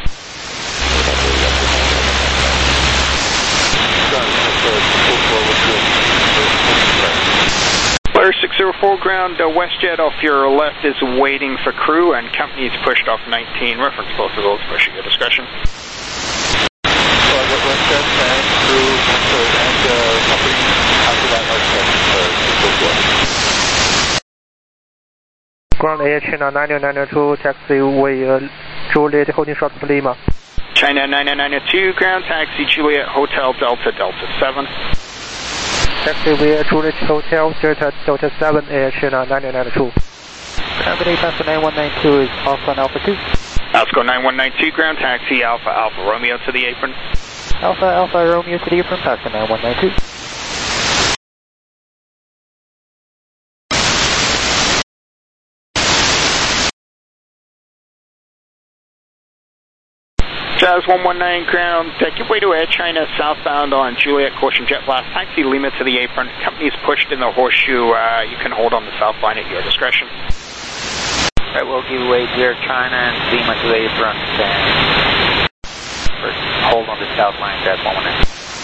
B: Flyer 604 ground, WestJet off your left is waiting for crew and company is pushed off 19. Reference both of those, pushing your discretion.
C: WestJet and crew and company after that
J: Ground AH China 9992, taxiway Juliet holding short for Lima.
B: China 9992 ground, taxi Juliet Hotel Delta, Delta 7.
J: Taxiway Juliet Hotel Delta, Delta 7, AH China 9992.
C: Company Pasco 9192 is Alpha and Alpha 2.
B: Pasco 9192 ground, taxi Alpha Alpha Romeo to the apron.
C: Alpha Alpha Romeo to the apron, Pasco 9192.
B: Jazz 119 ground, give way to Air China southbound on Juliet, caution jet blast, taxi Lima to the apron, company is pushed in the horseshoe, you can hold on the south line at your discretion.
C: Alright, we'll give way to Air China and Lima to the apron, and hold on the south line, Jazz 119.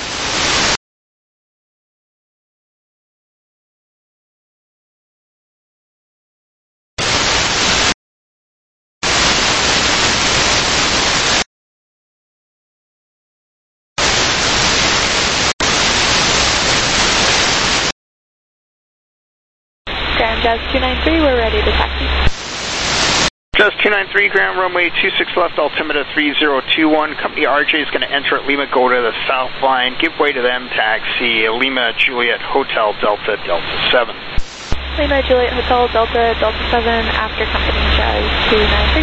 F: Ground Jazz 293, we're ready to taxi.
B: Jazz 293 ground, runway 26 left, altimeter 3021. Company RJ is going to enter at Lima, go to the south line, give way to them, taxi Lima Juliet Hotel Delta, Delta 7.
F: Lima Juliet Hotel Delta, Delta 7, after company Jazz 293.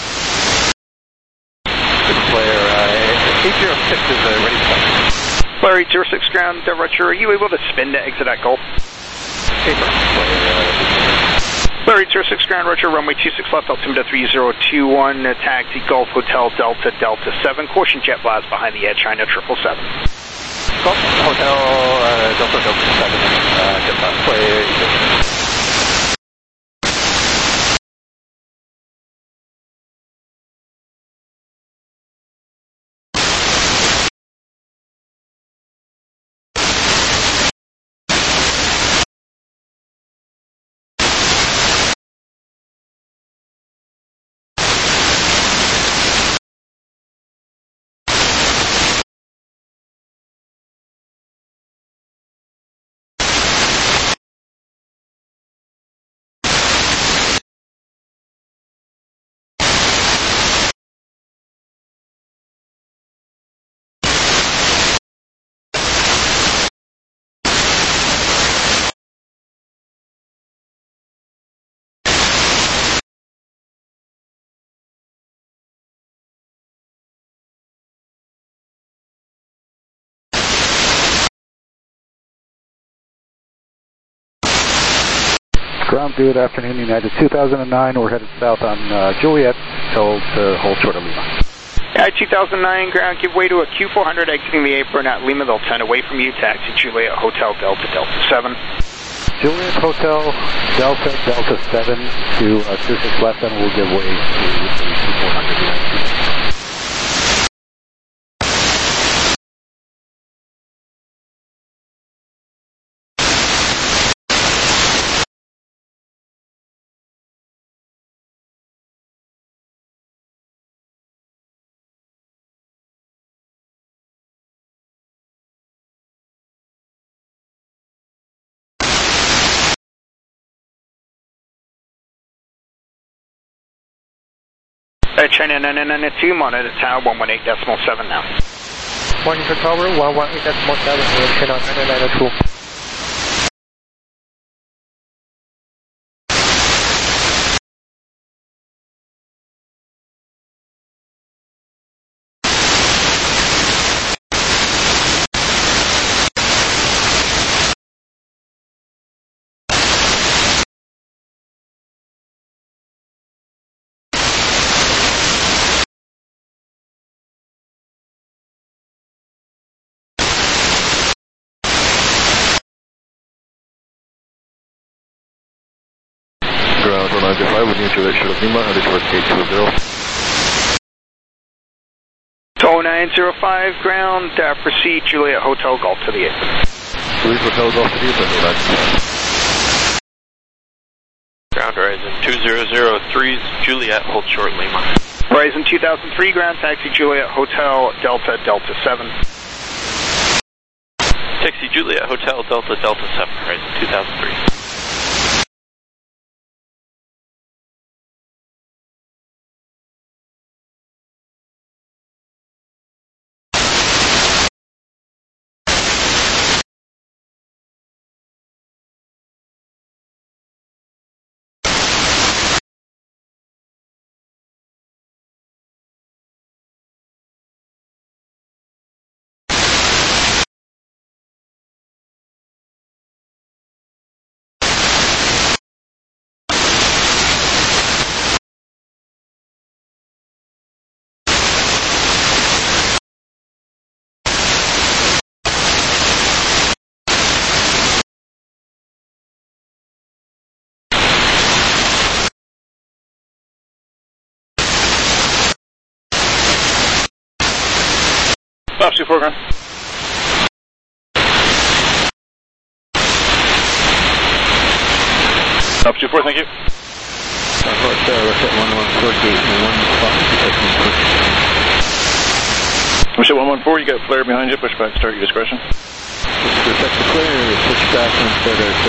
C: Player 806 is ready to taxi.
B: Player 806 ground, Roger, are you able to spin to exit at Gulf? Player 806 ground, Roger, runway 26 left, altimeter 3021, taxi Gulf Hotel Delta, Delta 7, caution jet blast behind the Air China 777.
C: Gulf Hotel Delta, Delta 7, jet blast, player 806.
K: Ground, good afternoon, United 2009. We're headed south on Juliet, told to hold short of Lima.
B: United 2009, ground, give way to a Q400 exiting the apron at Lima. They'll turn away from you, taxi Juliet Hotel Delta Delta 7.
K: Juliet Hotel Delta Delta 7 to 26 left, and we'll give way to the Q400 United.
B: China 9992, monitor tower 118.7 now.
J: Monitor tower 118.7, China 9992.
L: Ground 195 with New Juliet short of Lima, headed towards gate 2-0.
B: 0905, ground, proceed Juliet Hotel Golf to the 8th.
L: Juliet Hotel Golf to the 8th,
E: Ground Horizon 2003, Juliet, hold short Lima.
B: Horizon 2003, ground, taxi Juliet Hotel Delta Delta 7.
E: Taxi Juliet Hotel Delta Delta 7, Horizon 2003.
A: Stop, 2-4, ground. Stop, 2-4, thank you.
K: Southwest, Rocket 114, gate 15.
A: Rocket 114, you got flare behind you, push back, start your discretion.
K: Protect the clear, switch back instead of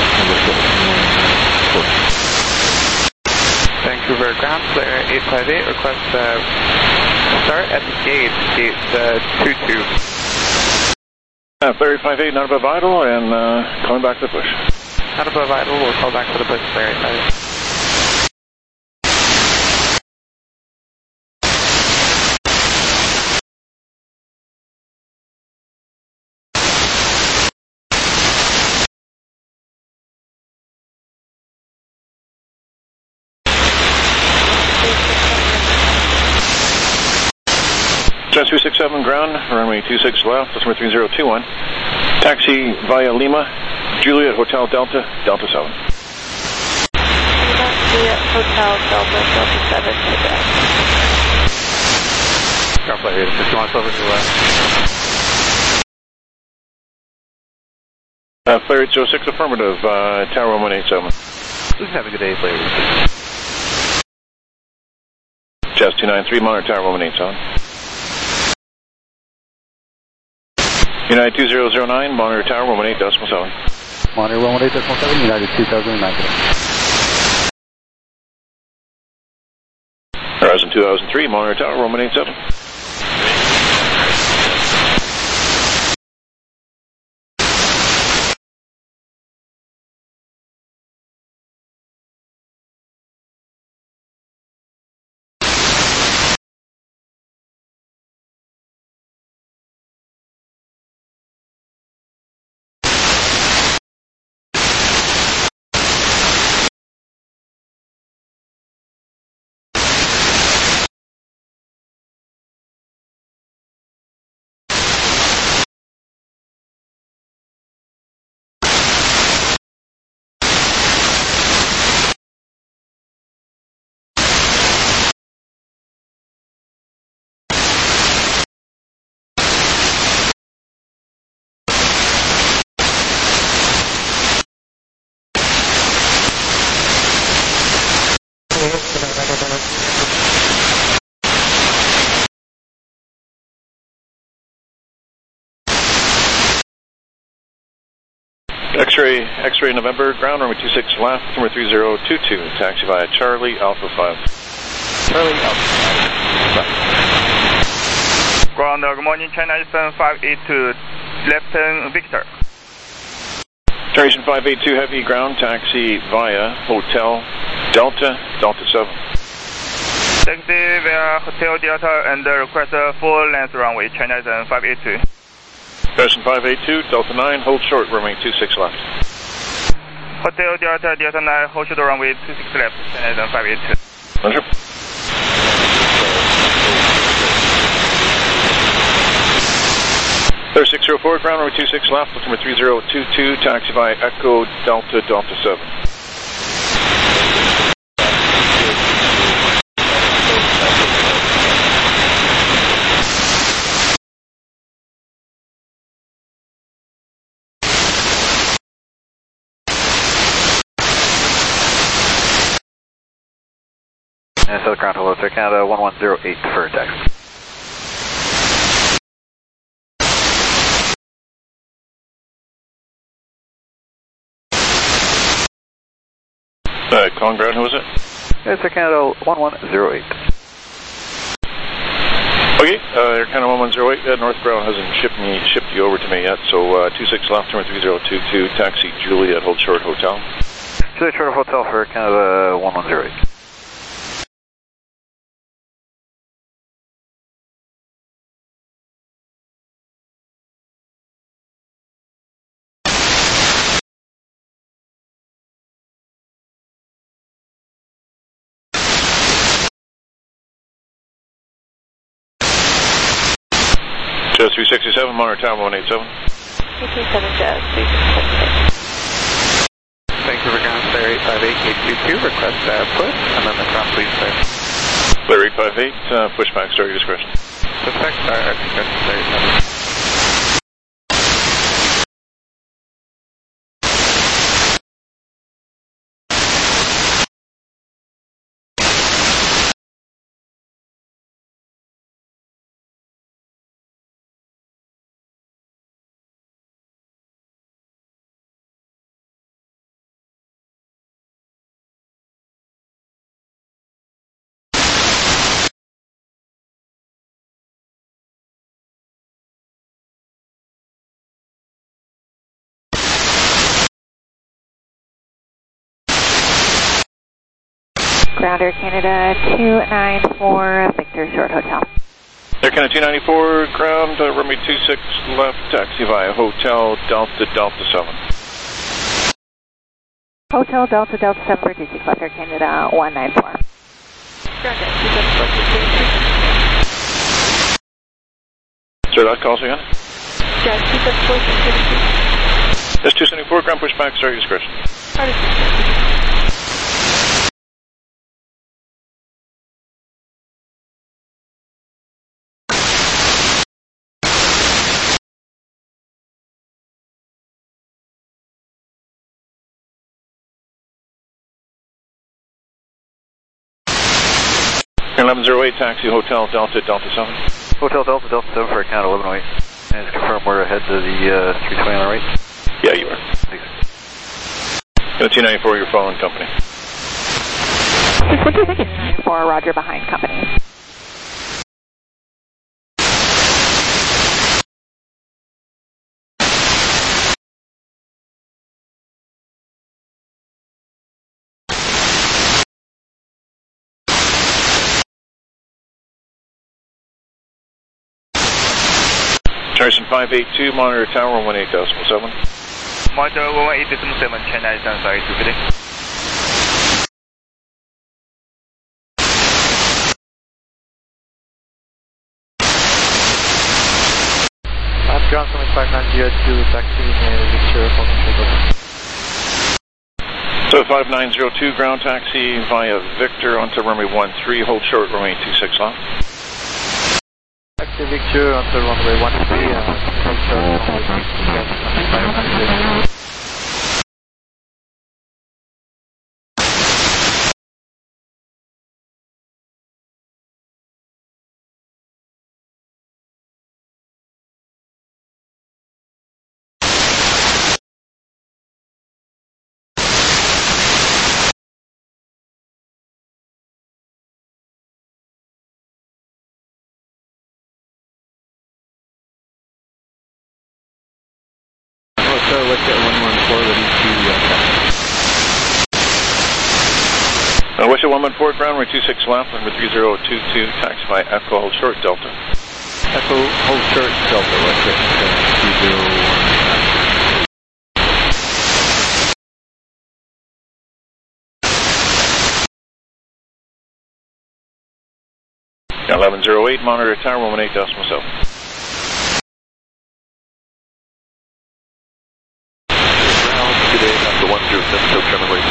C: Vancouver ground clear 858, request start at the gate 22.
A: Flare 858, not above idle, and coming back to the push.
C: Not above idle, we'll call back to the push, flare 858.
A: Trans 267 ground, runway 26 left, customer 3021. Taxi via Lima, Juliet Hotel Delta, Delta 7.
F: Juliet Hotel Delta, Delta 7 today.
E: Airplane 51 over to the left.
A: Flare 806 affirmative, Tower 1187.
E: Please have a good day, Flare.
A: Jazz 293, monitor Tower 1187. United 2009, monitor Tower 118.7.
K: Monitor 118.7, United 2009 today.
A: Horizon 2003, monitor Tower 118.7.
M: X-ray November, ground runway 26 left, number 3022, taxi via Charlie Alpha 5.
N: Charlie Alpha 5. Ground, good morning, China Eastern 582, left turn Victor.
M: Generation 582 Heavy, ground taxi via Hotel Delta, Delta 7.
N: Taxi via Hotel Delta and request full length runway, China Eastern 582.
M: Generation 582, Delta 9, hold short, runway 26 left.
N: Hotel Delta, Delta 9, hold short runway 26 left, China Eastern 582.
M: Roger. 3604, ground runway 26 left, number 3022, taxi via Echo Delta, Delta 7.
L: South ground, hello, Sir Canada 1108 for taxi.
M: Calling ground, who was it?
L: Sir Canada 1108.
M: Okay, Air Canada 1108, North ground hasn't shipped you over to me yet, so 26 left, number 3022, taxi Juliet, hold short Hotel.
L: Juliet short Hotel for Air Canada 1108.
M: Jazz 367, monitor tower 187.
F: 237 Jazz 367.
L: Thanks for ground, Flare 85822, request push, and then the ground please stay.
M: Flare 858, pushback, start your discretion.
L: Pushback, start your discretion, Flare 858.
F: Ground Air Canada 294, Victor Short Hotel.
M: Air Canada 294, ground, runway 26 left, taxi via Hotel Delta, Delta 7.
F: Hotel Delta, Delta 7 for 26 left, Air Canada 194. Ground Air 274.
M: Sir, that calls again?
F: Jazz 274.
M: That's 274, ground pushback, start your discretion. Air 1108, taxi Hotel Delta, Delta 7.
L: Hotel Delta, Delta 7 for account 1108. And just confirm we're ahead to the 320 on the right?
M: Yeah, you are.
L: Thanks.
M: 294, your following company.
F: 4, Roger, behind company.
M: Charleston 582, monitor tower 18.7.
N: Monitor 18.7, China Eastern 582.
J: Ground 5902, taxi Victor holding short.
M: So 5902, ground taxi via Victor onto runway 13, hold short, runway 26 left.
J: Taxi Victor onto runway 13, hold short, runway 26 left.
L: WestJet 114, ready to taxi.
M: WestJet 114, ground runway 26 left, number 3022, taxi by Echo, hold short, Delta.
L: Echo, hold short, Delta, WestJet 201.
M: 1108, monitor tower 118.7.
I: Today, after 107, so German way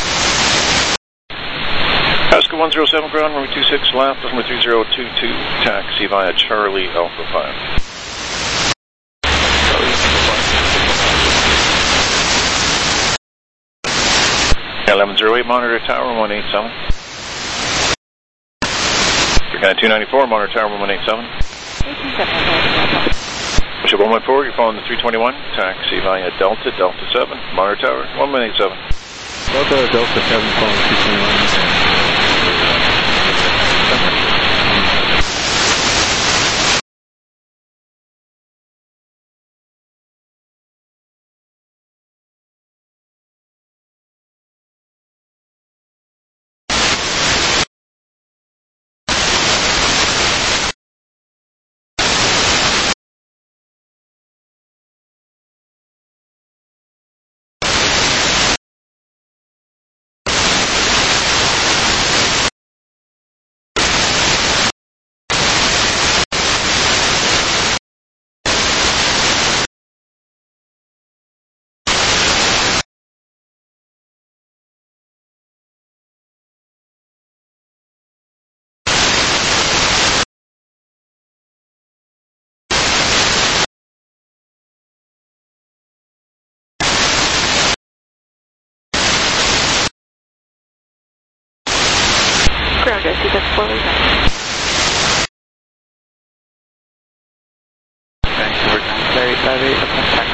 M: Alaska 107, ground runway 26 left, number 3022, taxi via Charlie Alpha 5. 1108, monitor tower 187. Kind of 294, monitor tower 187. Bishop 114, you're following the 321, taxi via Delta 7, monitor tower 187.
L: Delta 7, following 321.
F: Ground, I see that's fully done.
C: Vancouver, Larry 58, contact.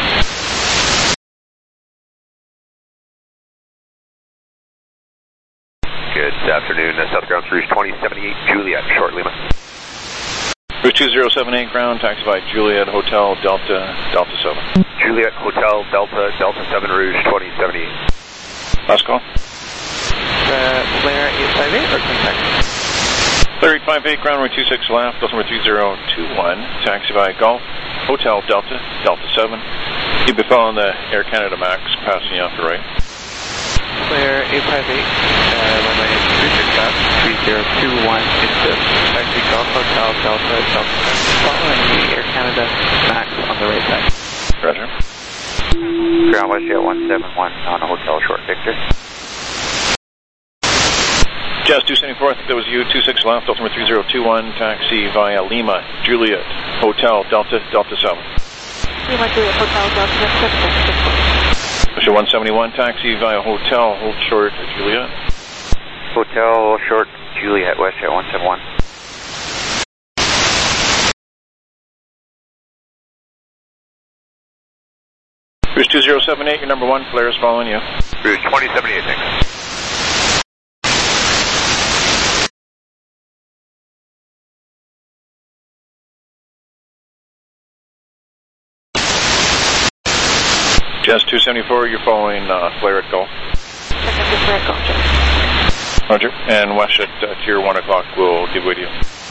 H: Good afternoon, South Ground Rouge 2078, Juliet, short Lima.
M: Rouge 2078, ground, taxi by Juliet Hotel Delta 7.
H: Juliet Hotel Delta 7, Rouge 2078.
M: Last call.
C: Flare 858 or contact?
M: Flare 858, ground runway 26 left, bus number 3021, taxi by Golf Hotel Delta 7. You'll be following the Air Canada Max, passing you off the right.
C: Flare 858, runway 36 left, 3021 into taxi Golf Hotel Delta 7, following the Air Canada Max on the right side.
M: Roger.
C: Ground WestJet 171 on a hotel short Victor.
M: Jazz 274, I think that was you, 26 left, Delta number 3021, taxi via Lima, Juliet, Hotel, Delta 7.
F: Lima, Juliet, Hotel, Delta 7.
M: Bishop 171, taxi via Hotel, hold short, Juliet.
C: Hotel short, Juliet, WestJet 171.
M: Rouge 2078, your number 1, flare is following you.
H: Rouge 2078, thanks.
M: Jazz 274, you're following flare at Golf.
F: Flare at Golf,
M: Roger. And WestJet at your 1 o'clock will give with you.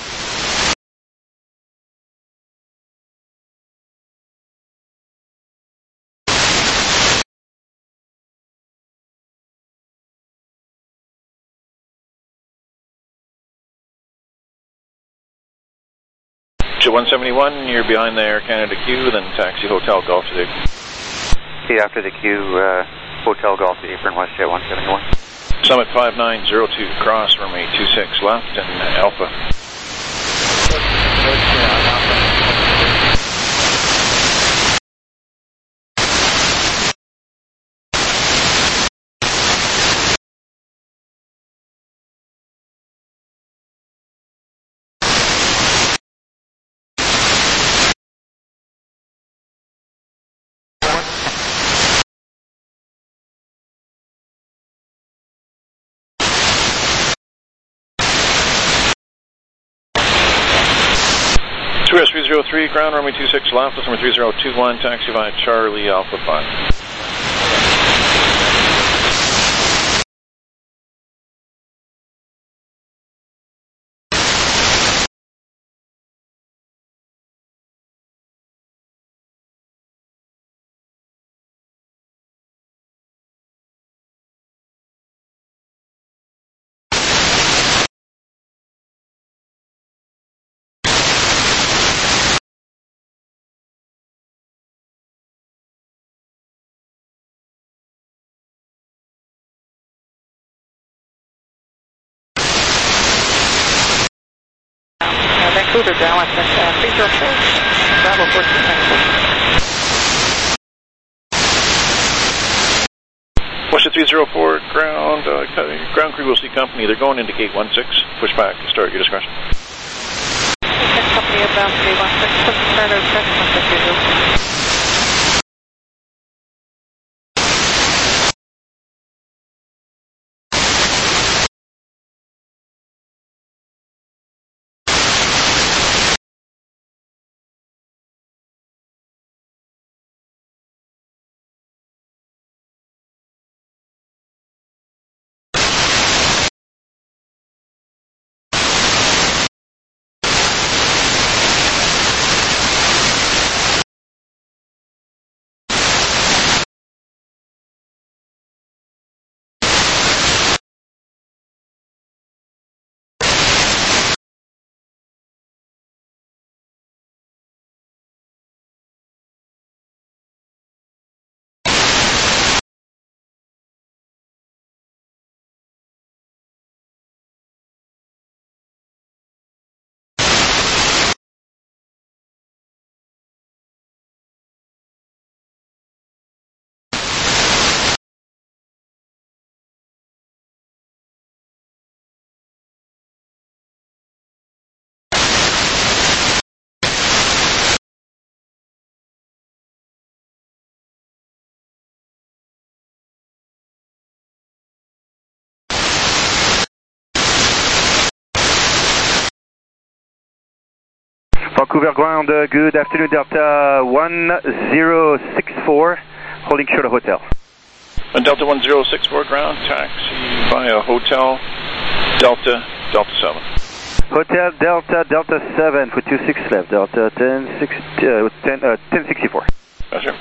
M: Jet 171, you're behind the Air Canada queue, then taxi Hotel Golf to the
C: After the queue, Hotel Golf to apron, WestJet 171.
M: Summit 5902, cross runway 26 left and Alpha. Swiss 303, ground runway 26 left, number 3021, taxi via Charlie Alpha 5.
F: Vancouver, Dallas, 304, Bravo 14,
M: Western 304, ground crew will see company. They're going into gate 16. Push back, start at your discretion.
F: Company about 316, push start of discretion, 150.
O: Vancouver ground, good afternoon, Delta 1064, holding short of hotel.
M: Delta 1064, ground, taxi via Hotel Delta 7.
O: Hotel Delta 7 for 26 left, Delta 1064.
M: Roger.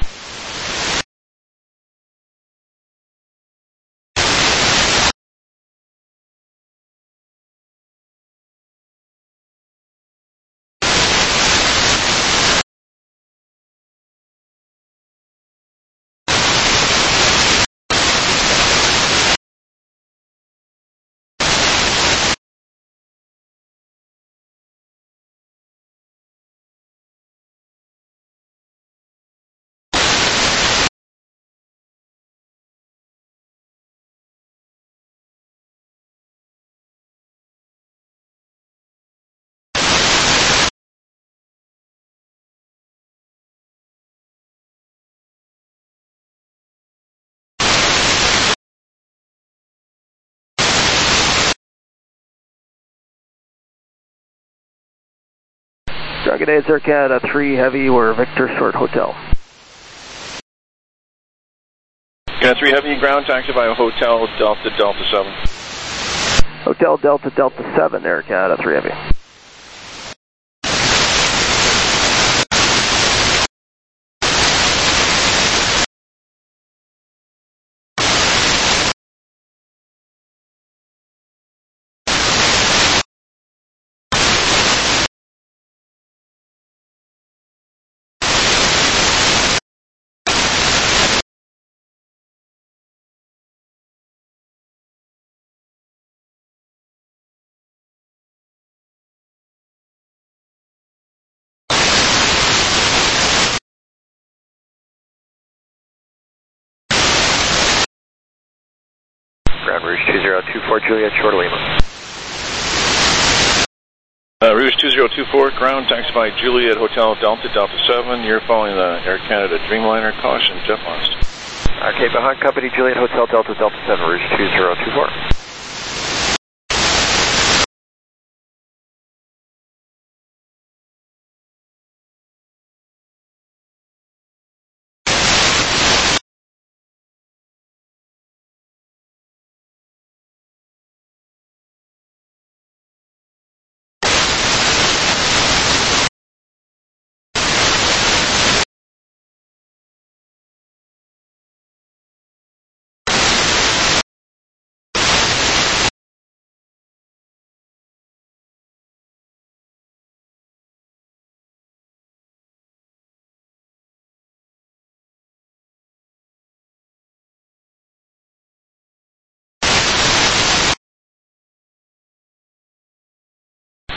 P: Dragonade Circad 3 Heavy, we're Victor Short Hotel.
M: Got 3 Heavy, ground, taxi via Hotel Delta 7.
P: Hotel Delta 7, Aircat 3 Heavy.
G: Ground Rouge 2024, Juliet, short of Lima.
M: Rouge 2024, ground, taxi by Juliet, Hotel Delta 7. You're following the Air Canada Dreamliner, caution, jet lost.
G: Okay, behind company Juliet, Hotel Delta 7, Rouge 2024.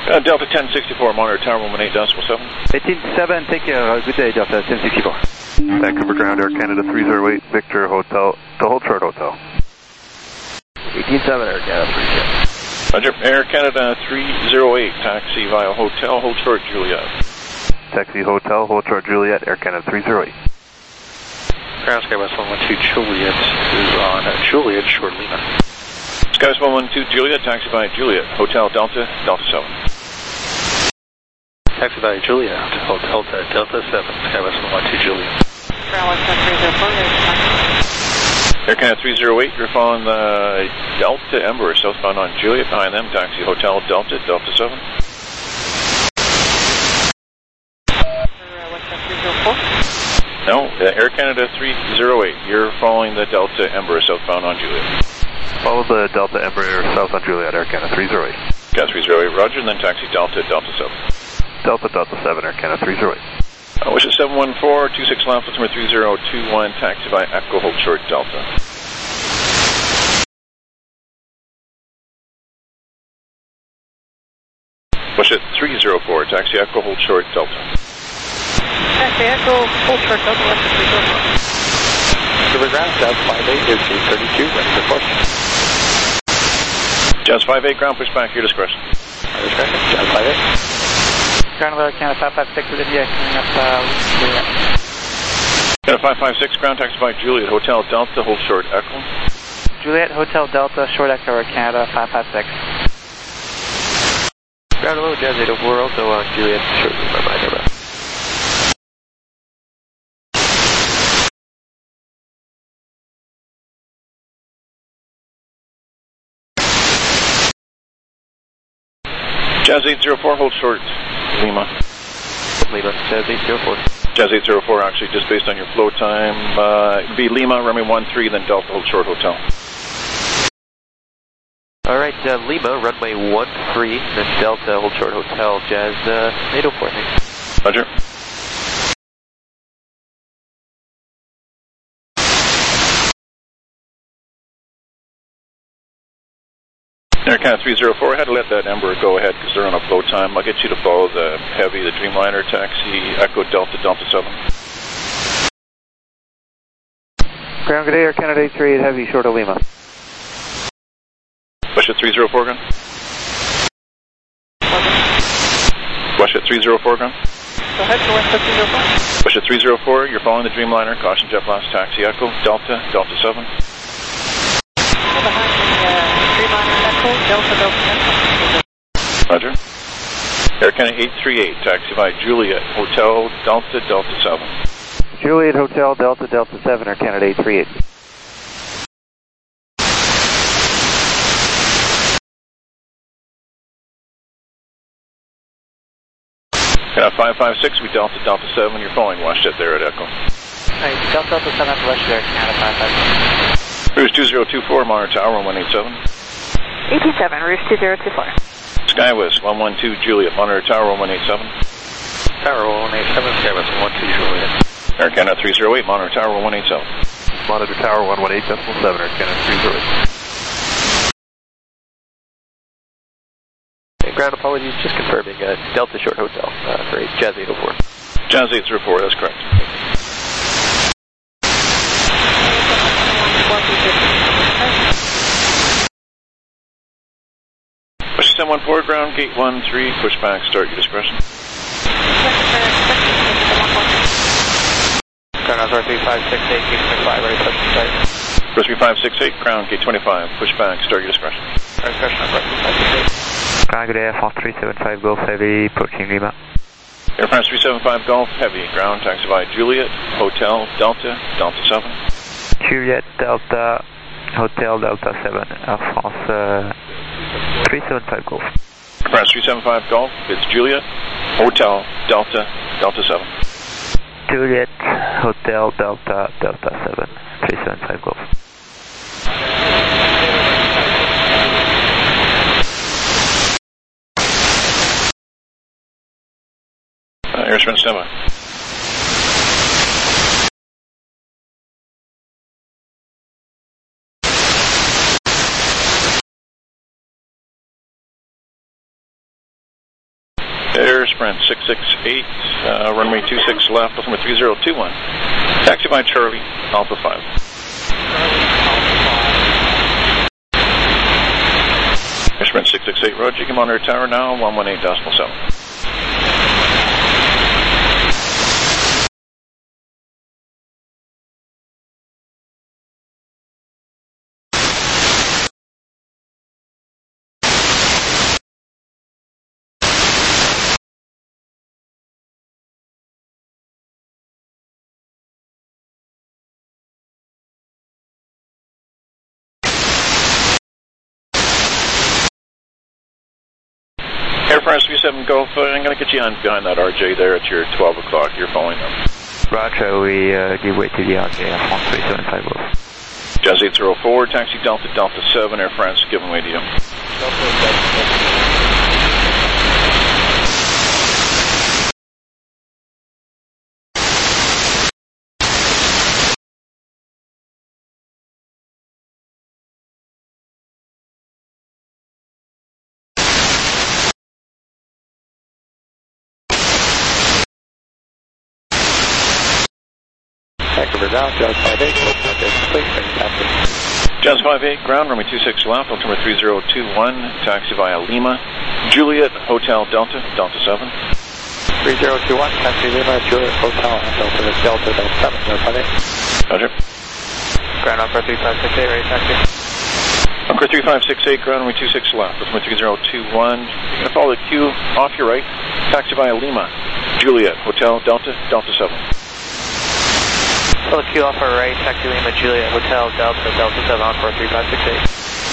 M: Delta 1064, monitor tower 118.7.
O: 18.7, take care. Good day, Delta 1064.
K: Vancouver ground, Air Canada 308, Victor Hotel, the Hold Short Hotel.
P: 18.7, Air Canada 36.
M: Roger, Air Canada 308, taxi via Hotel, Hold Short, Juliet.
K: Taxi Hotel, Hold Short, Juliet, Air Canada 308.
E: Ground Skywest 112 Juliet is on Juliet, short Lima.
M: Skywest 112 Juliet, taxi via Juliet, Hotel Delta, Delta 7.
E: Taxi via Juliet, Hotel Delta 7, Skywest 112 Juliet.
F: Ground West 304,
M: Air Canada 308, you're following the Delta Embraer southbound on Juliet, behind them, taxi Hotel Delta, Delta 7.
F: West 304.
M: No, Air Canada 308, you're following the Delta Embraer southbound on Juliet.
K: Follow the Delta Embraer south on Juliet, Air Canada 308.
M: Canada 308, roger, and then taxi Delta, Delta 7.
K: Delta, Delta 7, Air Canada 308.
M: Wish it 714, 26 left, number 3021, taxi by Echo, hold short, Delta. Wish it 304, taxi Echo, hold short, Delta.
F: Taxi Echo, hold short, Delta, West 304.
E: Vancouver ground, Jazz 58 is gate 32, ready for report.
M: Jazz 58, ground push back, your discretion.
E: Discretion, Jazz 58.
C: Ground Air Canada 556 with India, coming up Juliet.
M: Canada 556, ground taxi by Juliet, Hotel Delta, hold short, Echo.
C: Juliet, Hotel Delta, short Echo, Air Canada 556.
E: Ground hello, Jazz 804, also on Juliet, short Lima, by Nova.
M: Jazz 804, hold short, Lima.
E: Lima, Jazz 804.
M: Jazz 804, actually, just based on your flow time, it'd be Lima, runway 13, then Delta, hold short, Hotel.
E: Alright, Lima, runway 13, then Delta, hold short, Hotel, Jazz 804, thanks.
M: Roger. Air Canada 304, I had to let that Embraer go ahead because they're on a flow time. I'll get you to follow the Heavy, the Dreamliner, taxi, Echo Delta, Delta 7.
P: Ground, good day, Air Canada 838, Heavy, short of Lima.
M: Wish it 304 gun. Wish it 304 gun.
F: Go ahead, go West 304.
M: Wish it 304, you're following the Dreamliner, caution jet blast, taxi, Echo, Delta, Delta 7.
F: Behind the Dreamliner Echo, Delta, Delta 7.
M: Roger. Air Canada 838, taxi by Juliet, Hotel Delta, Delta 7.
P: Juliet, Hotel Delta, Delta 7, Air Canada 838.
M: Canada 556, we Delta, Delta 7, you're following WestJet there at Echo.
C: Alright, Delta, Delta 7 at WestJet, Air Canada 556.
M: Rouge 2024, monitor tower 1187.
F: 87, Rouge 2024.
M: Skywest 112 Juliet, monitor tower 1187.
E: Tower 187, Skywest 112 Juliet.
M: Air Canada 308, monitor tower 117.
K: Monitor tower 118.7, Air Canada 308.
E: Ground apologies, just confirming Delta Short Hotel for Jazz 804.
M: Jazz 804, that's correct. Push 714, ground, gate 13, push back, start your discretion.
C: Ground Oscar 3568, gate 25, ready, push start.
M: Push 3568, ground, gate 25, push back, start your discretion.
C: Discretion on 3568.
Q: Ground, good day, Air France 375 Golf Heavy, approaching Lima.
M: Air France 375 Golf Heavy, ground, taxi by Juliet, Hotel Delta, Delta 7.
Q: Juliet, Delta, Hotel Delta 7, Air France 375 Golf.
M: Air France 375 Golf, it's Juliet, Hotel Delta, Delta 7.
Q: Juliet, Hotel Delta, Delta 7, 375 Golf.
M: Airspan standby. France 668, runway 26 left, altimeter 3021. Taxi by Charlie, Alpha 5. Sprint 668, roger, you can monitor tower now, 118.7. Air France 37 Golf, I'm going to get you on behind that RJ there at your 12 o'clock. You're following them.
Q: Roger, we give way to the RJ, Air France 375 Golf.
M: Jazz 804, taxi Delta, Delta 7, Air France, giving way to you.
C: Jazz 58,
M: Jazz 58, ground, runway 26 left, altimeter 3021, taxi via Lima, Juliet, Hotel Delta, Delta 7.
C: 3021, taxi Lima, Juliet, Hotel, Delta, Delta 7, Jazz 58.
M: Roger.
C: Ground Anchor 3568, ready taxi.
M: Anchor 3568, ground, runway 26 left, altimeter 3021. You're going to follow the queue off your right, taxi via Lima, Juliet, Hotel Delta, Delta 7.
C: Follow the queue off our right, taxi Lima, Juliet, Hotel, Delta, Delta 7, Encore 3568.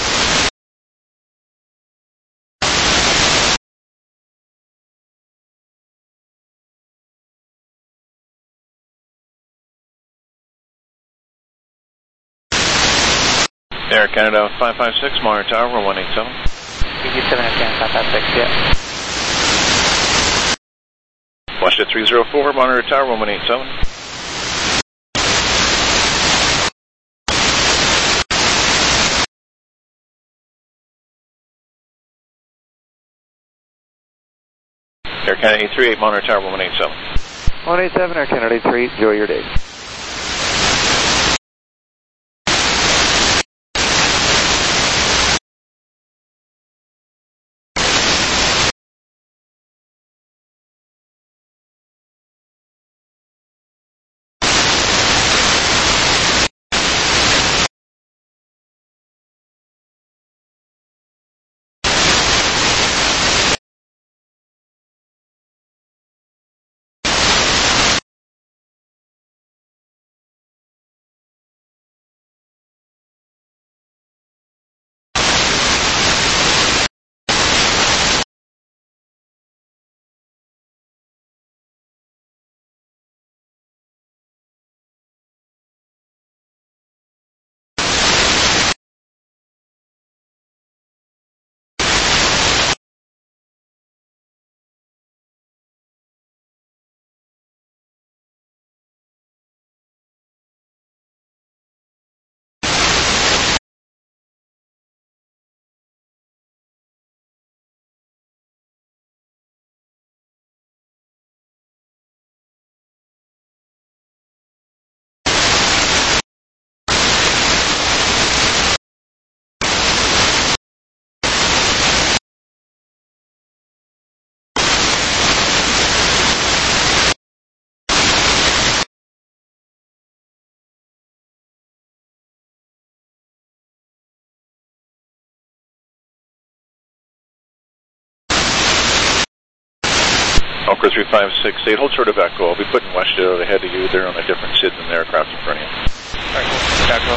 M: Air Canada 556, monitor tower, 187.
C: BG7 Air Canada 556, yeah.
M: WestJet 304, monitor tower, 187. Air Canada 838, monitor tower 187.
C: 187, Air Canada 83, enjoy your day.
M: Anchor 3568, hold short of Echo. I'll be putting WestJet out ahead of you. They're on a different SID than the aircraft in front of you.
C: Echo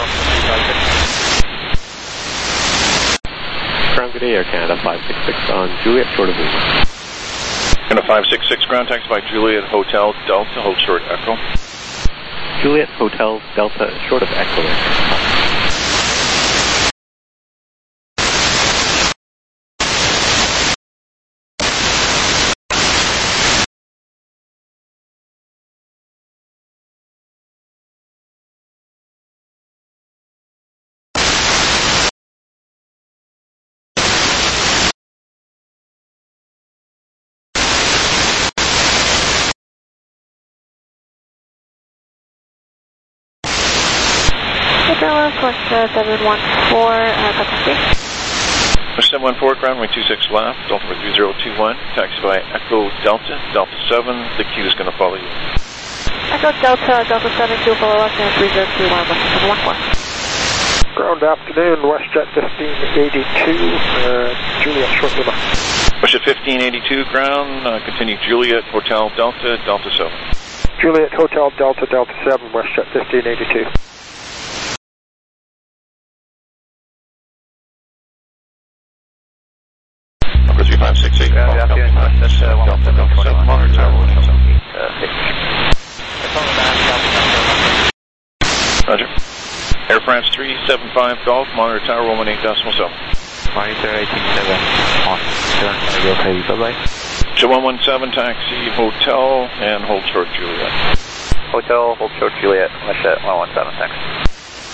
C: 356.
G: Ground, good day, Air Canada 566 on Juliet, short of Lima.
M: Canada 566, ground taxi by Juliet, Hotel Delta, hold short Echo.
G: Juliet, Hotel Delta, short of Echo.
F: left, West 714, copy.
M: West 714, ground runway 26 left, altimeter 3021, taxi by Echo Delta, Delta 7, the queue is going to follow you.
F: Echo Delta, Delta 7, queue follow left and 3021, West 714.
J: Ground afternoon, WestJet 1582, Juliet short Lima.
M: WestJet 1582, ground, continue Juliet, Hotel Delta, Delta 7.
J: Juliet Hotel Delta, Delta 7, WestJet 1582.
M: Number 3568.
C: Ground afternoon, WestJet
M: Delta, Delta 7, monitor tower, Roger. Air France 375 Golf, monitor tower 118.7.
Q: Monitor 187 on turn, heavy, bye-bye.
M: Show 117, taxi, hotel, and hold short Juliet.
C: Hotel, hold short Juliet, WestJet 117, thanks.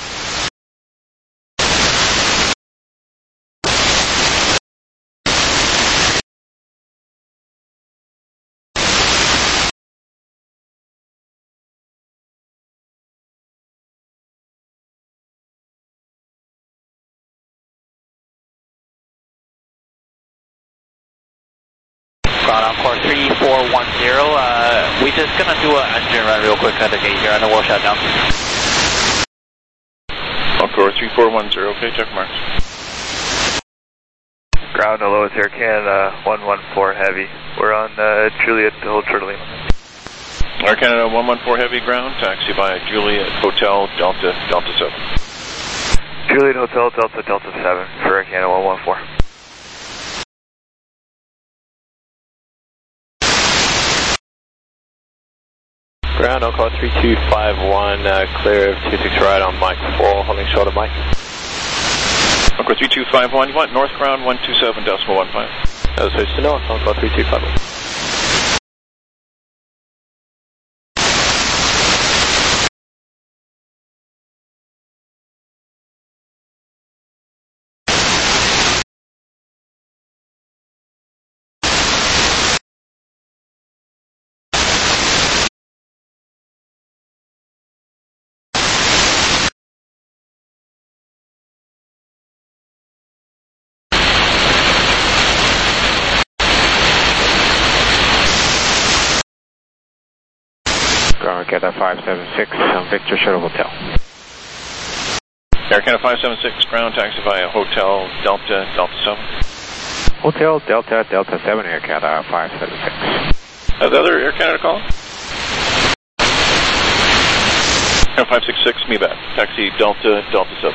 E: Ground Encore 3410, we're just going to do an engine run real quick at the gate here and then we'll shut down.
M: Encore 3410, okay, check marks.
C: Ground, hello, it's Air Canada 114 Heavy. We're on Juliet to hold short Lima.
M: Air Canada 114 Heavy, ground, taxi by Juliet Hotel Delta, Delta 7.
C: Juliet Hotel Delta, Delta 7 for Air Canada 114.
G: Ground, I'll call 3251, clear of 26 right on Mike 4, holding short of Mike.
M: Encore 3251, you want north ground 127.15.
G: Switch to north, I'll call 3251.
K: Get a 576 on Victor Shuttle Hotel.
M: Air Canada 576, ground, taxi via Hotel Delta, Delta 7.
K: Hotel Delta, Delta 7, Air Canada 576.
M: The other Air Canada call? Air 566, me back. Taxi Delta, Delta 7.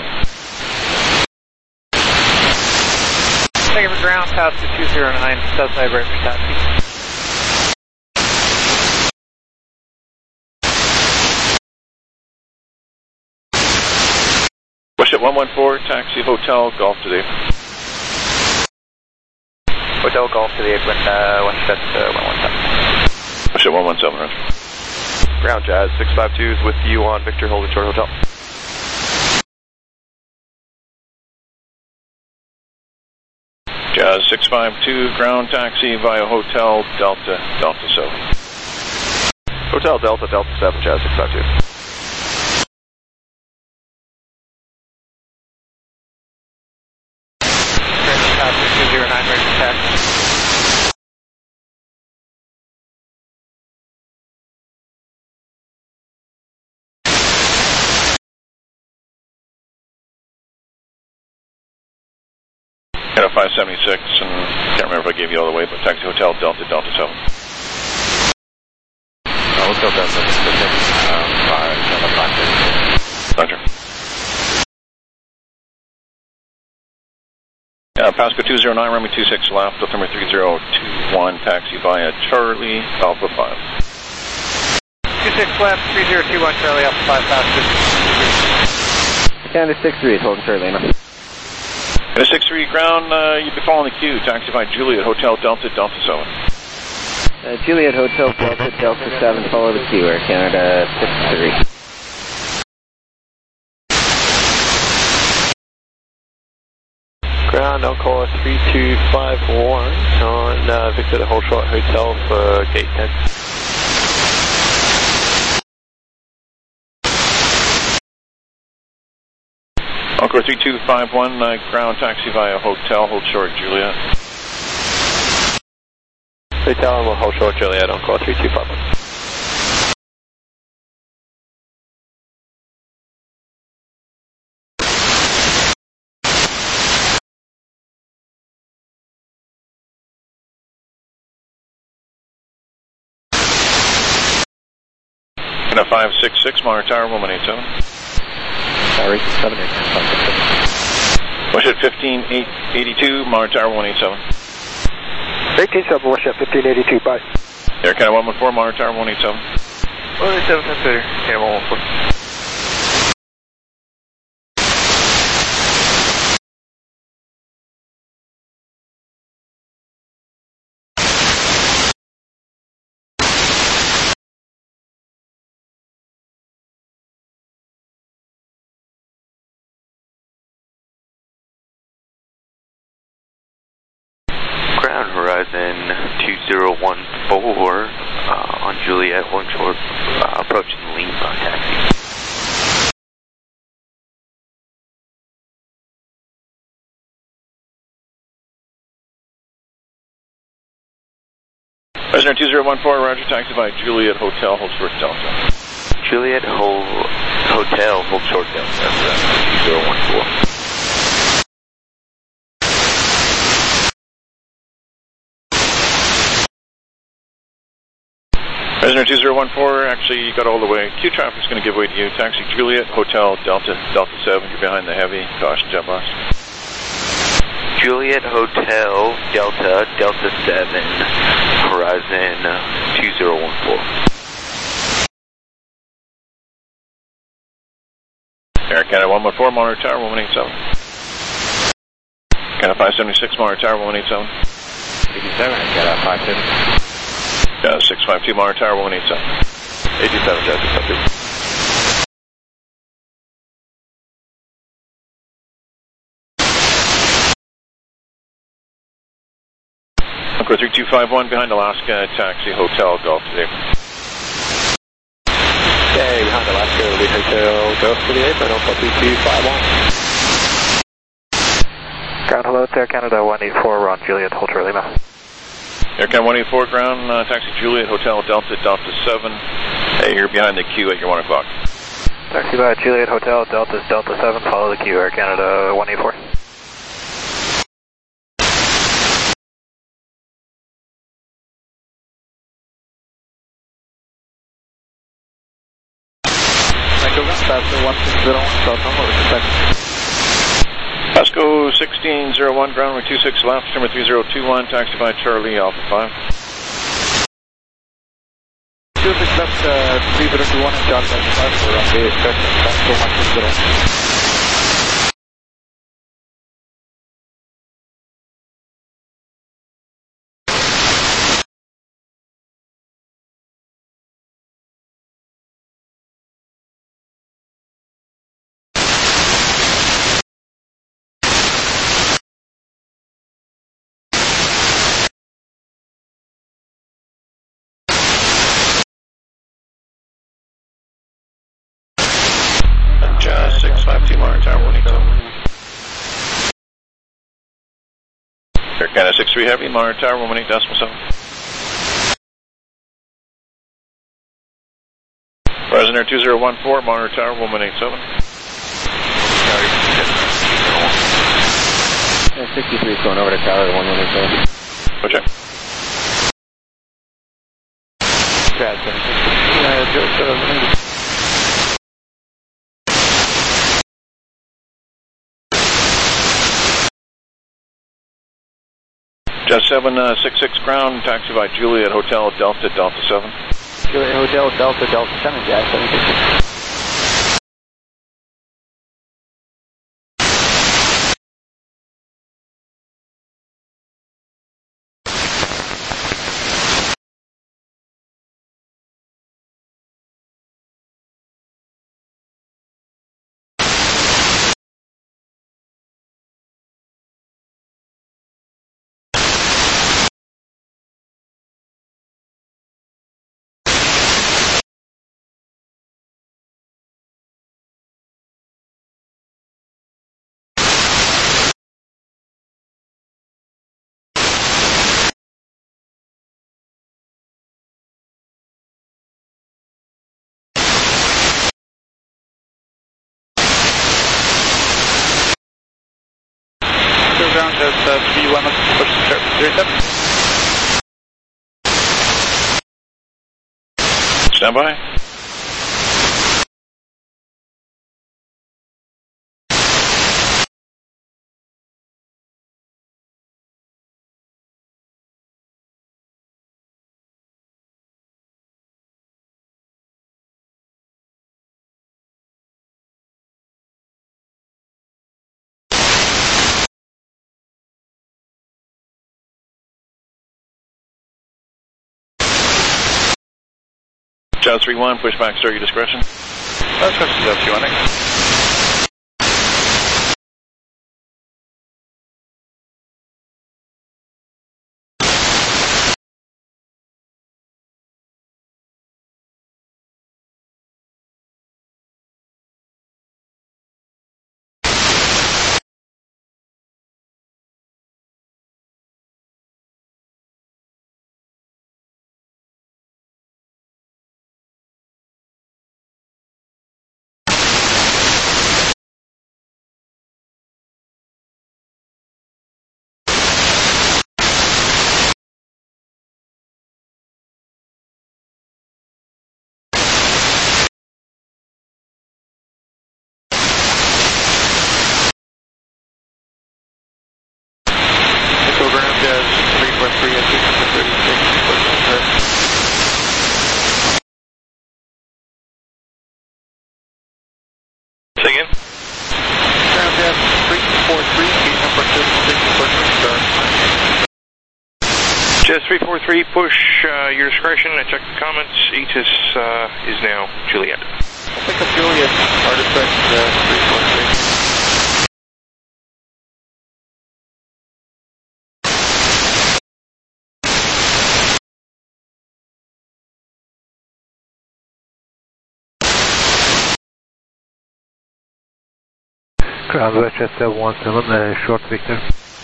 C: Thank you for ground, pass to 209, Southside right for taxi.
M: WestJet 114, taxi Hotel Golf to the apron.
C: Hotel Golf to the apron, WestJet 117.
M: WestJet 117, roger.
G: Ground Jazz 652 is with you on Victor holding short Hotel.
M: Jazz 652, ground taxi via Hotel Delta, Delta 7.
G: Hotel Delta, Delta 7, Jazz 652.
M: Got a 576, and can't remember if I gave you all the way, but taxi Hotel Delta, Delta 7.
K: Hotel Delta,
M: Roger. Pasco 209, runway 26 left, altimeter 3021, taxi via Charlie, Alpha 5.
C: 26 left, 3021, Charlie, Alpha 5, Pasco.
P: Canada 63 is holding Charlie Lima.
M: Canada 63 ground, you'd be following the queue, taxi by Juliet Hotel Delta, Delta 7.
P: Juliet Hotel Delta, Delta 7, follow the queue, Air Canada 63.
G: Ground, I'll call 3251 on Victor to hold short Hotel for gate 10.
M: Encore 3251, ground taxi via hotel, hold short Juliet.
G: Hotel, we'll hold short Juliet, Encore 3251.
M: And a 566, monitor tower 187.
K: Sorry, 7
M: Wish at 15882, monitor tower 187.
J: 187, wish at 1582, bye.
M: Air Canada 114, monitor tower 187.
C: 187, Center, Air 114.
Q: Ground Horizon 2014 on Juliet, one short, approaching Lima, taxi.
M: President 2014, roger, taxi by Juliet Hotel, hold short Delta.
Q: Juliet Hotel, hold short Delta, 2014.
M: President 2014, actually you got all the way. Q traffic's going to give way to you. Taxi Juliet Hotel Delta, Delta 7, you're behind the heavy. Caution, jet box.
Q: Juliet Hotel Delta, Delta 7, Horizon 2014.
M: Air Canada 114, monitor tower 187. Canada 576, monitor tower 187.
K: 87, Canada 570.
M: 652, monitor tower 187.
G: 87, Jazz 652.
M: Encore 3251, behind Alaska, taxi Hotel Golf today.
G: Okay, behind Alaska, lead Hotel Golf to the apron, Encore 3251.
J: Ground hello, Air Canada 184, on Juliet, hold short Lima.
M: Air Canada 184, ground, taxi Juliet Hotel Delta, Delta 7. Hey, you're behind the queue at your 1 o'clock.
J: Taxi by Juliet Hotel, Delta 7, follow the queue, Air Canada 184.
M: Pasco 1601, ground runway 26 left, number 3021, taxi by Charlie Alpha 5.
J: 26 left, 3021, Charlie Alpha 5, for runway 6, Pasco 160.
M: And 652, monitor tower 187. Air Canada 63 heavy, monitor tower 118.7. President Air 2014, monitor tower 187.
P: 63 is going over to tower 117.
M: Okay. Jet 766 ground, taxi by Juliet Hotel Delta, Delta 7.
P: Juliet Hotel Delta, Delta 7, Jazz 766.
J: ground, just 3-1, push 37.
M: Stand by. Jazz 3-1, push back, start your discretion.
J: That's Jazz 3-1.
M: Say again?
J: Ground Jazz 343, gate number 36,
R: Jazz 343, push your discretion. I checked the comments. Aegis is now Juliet.
J: Pick up Juliet, artifact 343.
K: Ground Westchester 17, short Victor.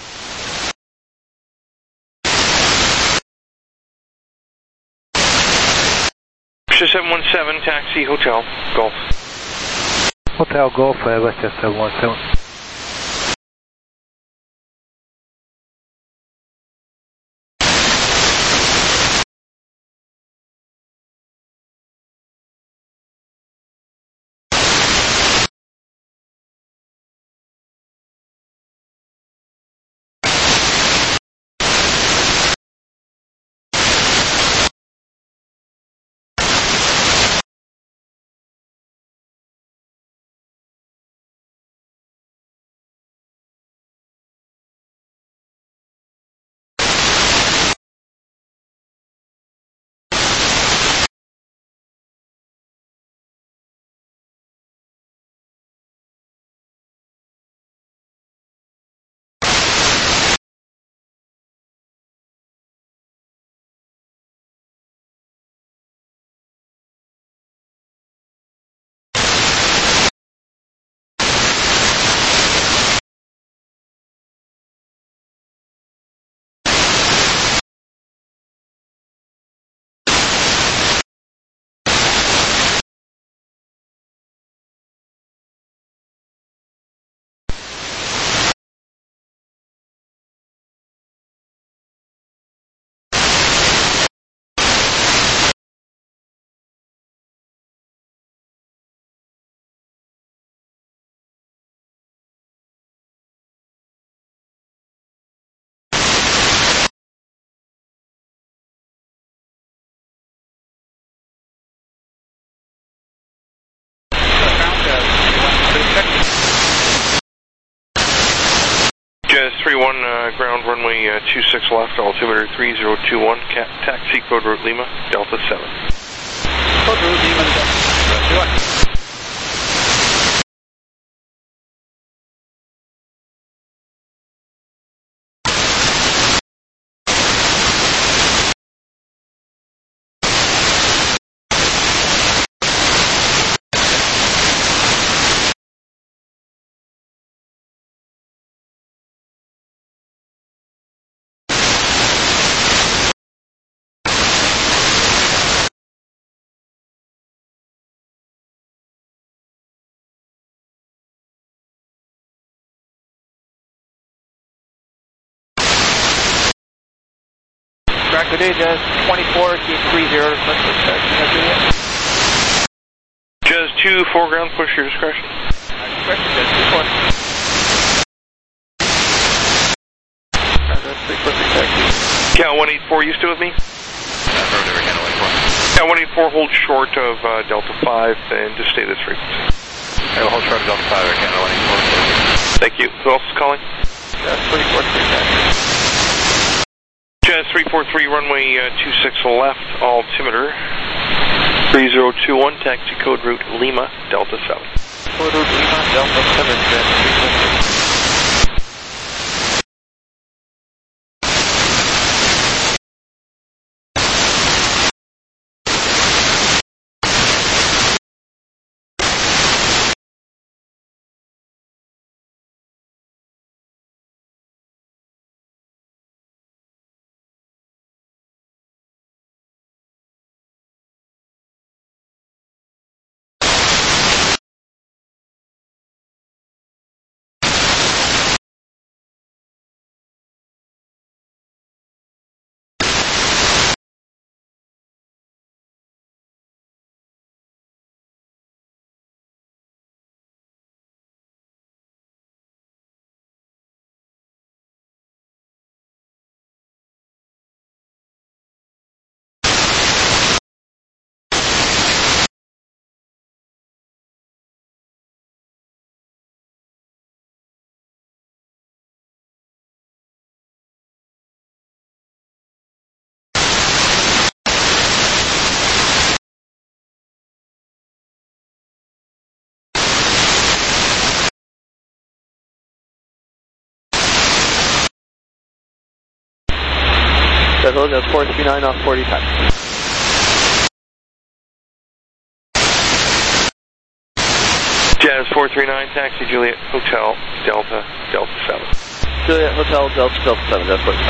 R: Westchester 717, taxi, Hotel, Golf.
K: Hotel Golf, Westchester 17.
R: Jazz 31, ground runway 26 left, altimeter 3021, taxi code route Lima, Delta 7.
J: Code route Lima, Delta 7.
C: Good day, Jazz 24, key 30, request for taxi, Juliet.
R: Jazz 2, foreground, push your discretion.
C: Discretion, Jazz 2-4.
R: Count 184, you still with me?
G: Affirmative, Canada 184.
R: Count 184, hold short of Delta 5, and just stay this frequency.
G: I will hold short of Delta 5, Canada 184.
R: Thank you. Who else is calling?
C: Jazz 343,
R: Jazz 343, runway 26 left, altimeter 3021, taxi code route Lima, Delta 7.
C: Code route Lima, Delta 7, Jazz 343. That's 439 off 40 times.
R: Jazz 439, taxi Juliet Hotel Delta 7.
D: Juliet Hotel Delta 7, that's what.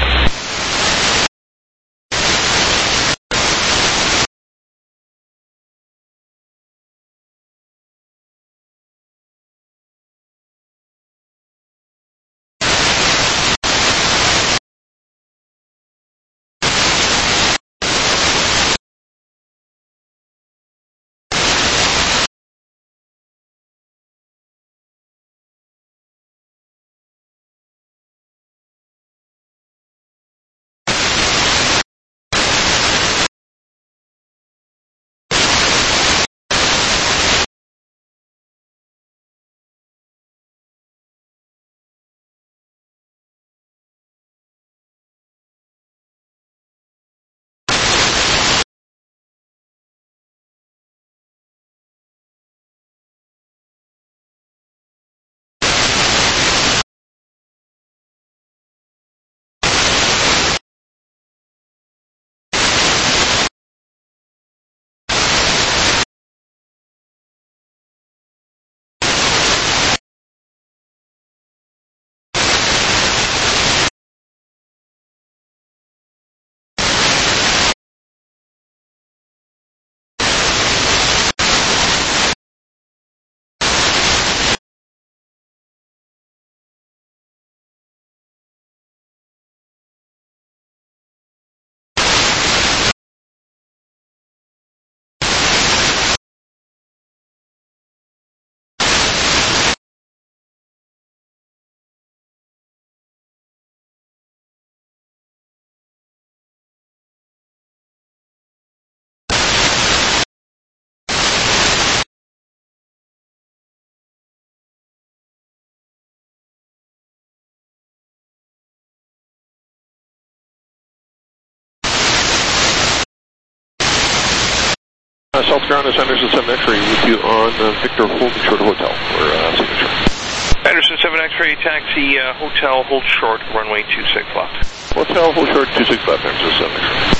I: South Ground is Anderson 7 X-ray with you on Victor Holding Short Hotel for signature.
R: Anderson 7 X-ray, taxi Hotel, hold short, runway 26 left.
I: Hotel, hold short, 26 left, Anderson 7 X-ray.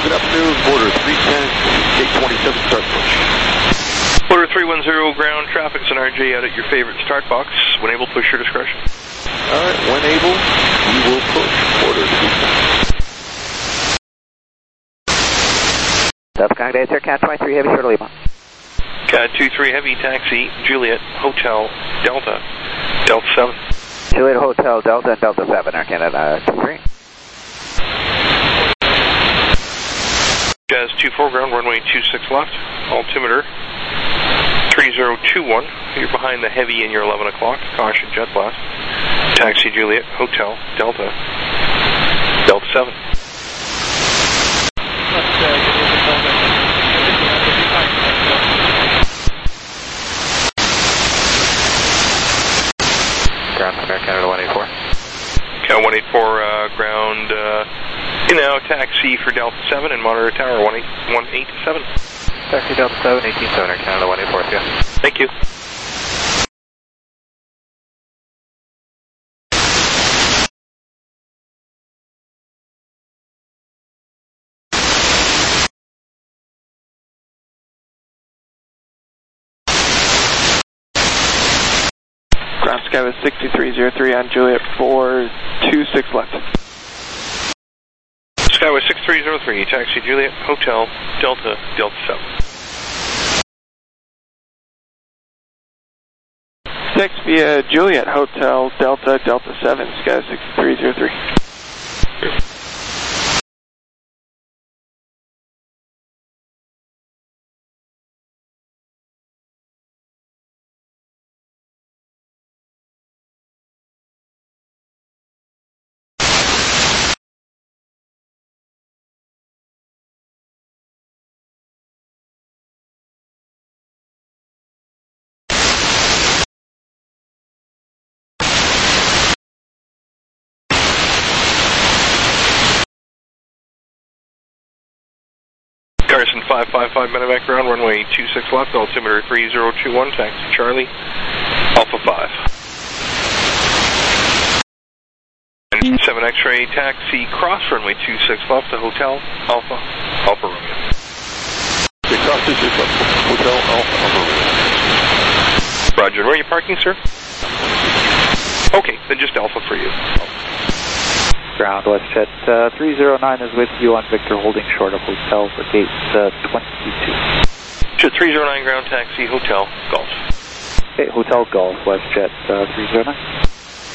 I: good afternoon. Border 310, gate 27, start push.
R: Border 310, ground traffic's an RJ out at your favorite start box. When able, push your discretion.
I: Alright, when able, we will push. Border 310.
P: Delta Contact Air, Cat 23 Heavy, short of Lima.
R: Cat 23 Heavy, taxi, Juliet, Hotel, Delta, Delta 7.
P: Juliet, Hotel, Delta, and Delta 7, Air Canada 23.
R: Jazz 24, ground, runway 26 left, altimeter 3021. You're behind the heavy in your 11 o'clock, caution jet blast. Taxi, Juliet, Hotel, Delta, Delta 7.
C: Ground from Air Canada 184.
R: Cat 184, ground, now taxi for Delta 7 and monitor tower 187.
C: Taxi Delta 7, 187, Air Canada 184, yeah.
R: Thank you.
S: Ground Skyway 6303 on Juliet 426 left.
R: Skyway 6303, taxi Juliet, Hotel, Delta, Delta 7.
S: 6 via Juliet, Hotel, Delta, Delta 7, Skyway 6303.
R: Garrison 555, Medevac ground, runway 26 left, altimeter 3021, taxi Charlie, Alpha 5. And 7 X-ray, taxi cross, runway 26 left, to Hotel, Alpha, Alpha Romeo.
I: Okay, cross 26 left, Hotel, Alpha, Alpha Romeo.
R: Roger, where are you parking, sir? Okay, then just Alpha for you.
J: Ground WestJet 309 is with you on Victor, holding short of Hotel for gate 22.
R: Jet 309, ground taxi, Hotel, Golf.
J: Okay, Hotel Golf, WestJet 309.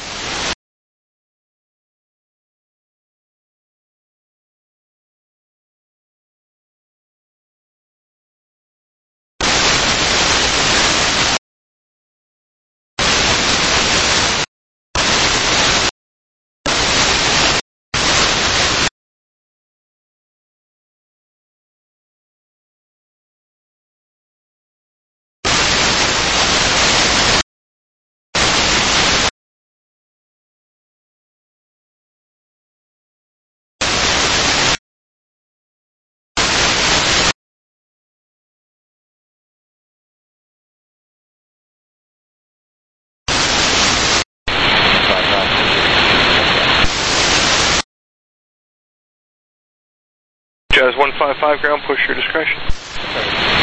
R: Jazz 155, ground, push your discretion.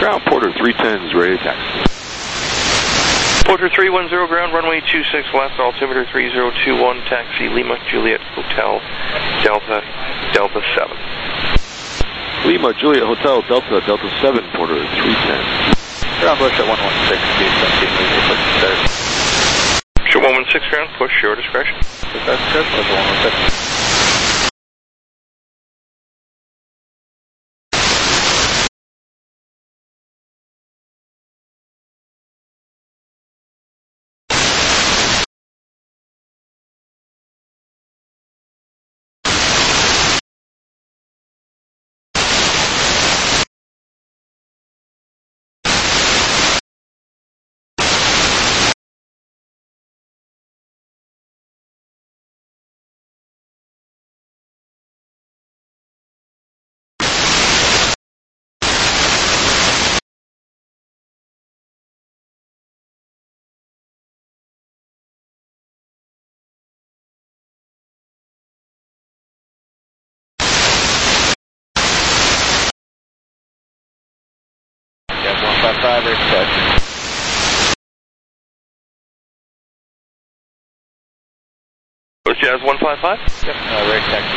I: Ground, Porter 310 is ready to taxi.
R: Porter 310 ground, runway 26 left, altimeter 3021, taxi Lima, Juliet, Hotel, Delta, Delta 7.
I: Lima, Juliet, Hotel, Delta, Delta 7, Porter 310.
J: Ground push at 116, speed 17 meters, push start.
R: Show 116 ground, push your discretion.
J: That's good, push 116. Yeah, 155, expect.
R: Was Jazz 155?
J: Yep, rate taxi,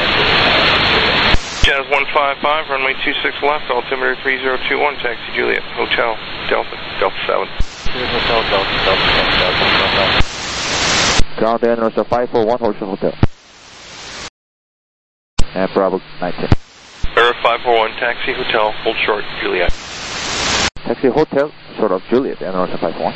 R: Jazz 155, runway 26 left, altimeter 3021, taxi Juliet, Hotel, Delta, Delta 7.
J: Hotel, Delta, Delta 7,
O: Ground Air 541, Hotel Hotel. And Bravo 19.
R: Air 541, taxi Hotel, hold short, Juliet.
O: Taxi Hotel, short of Juliet, and 541.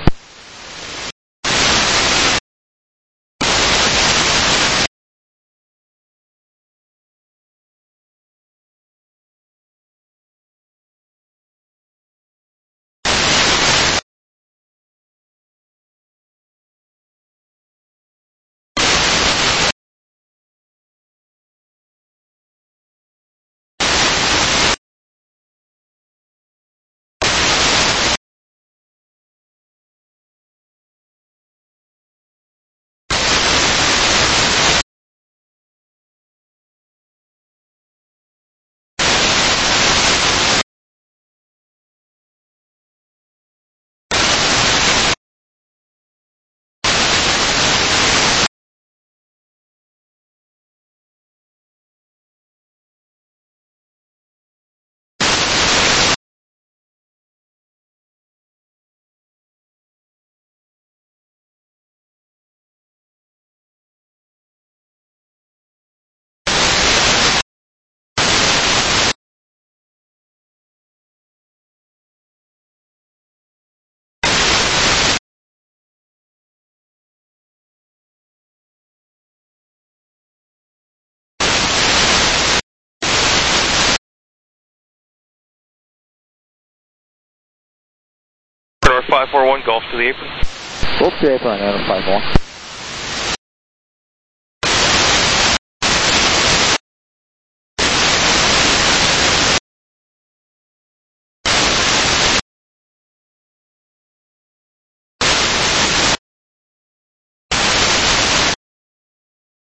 R: Air 541, Golf to the apron.
O: Golf to the apron, Adam 51.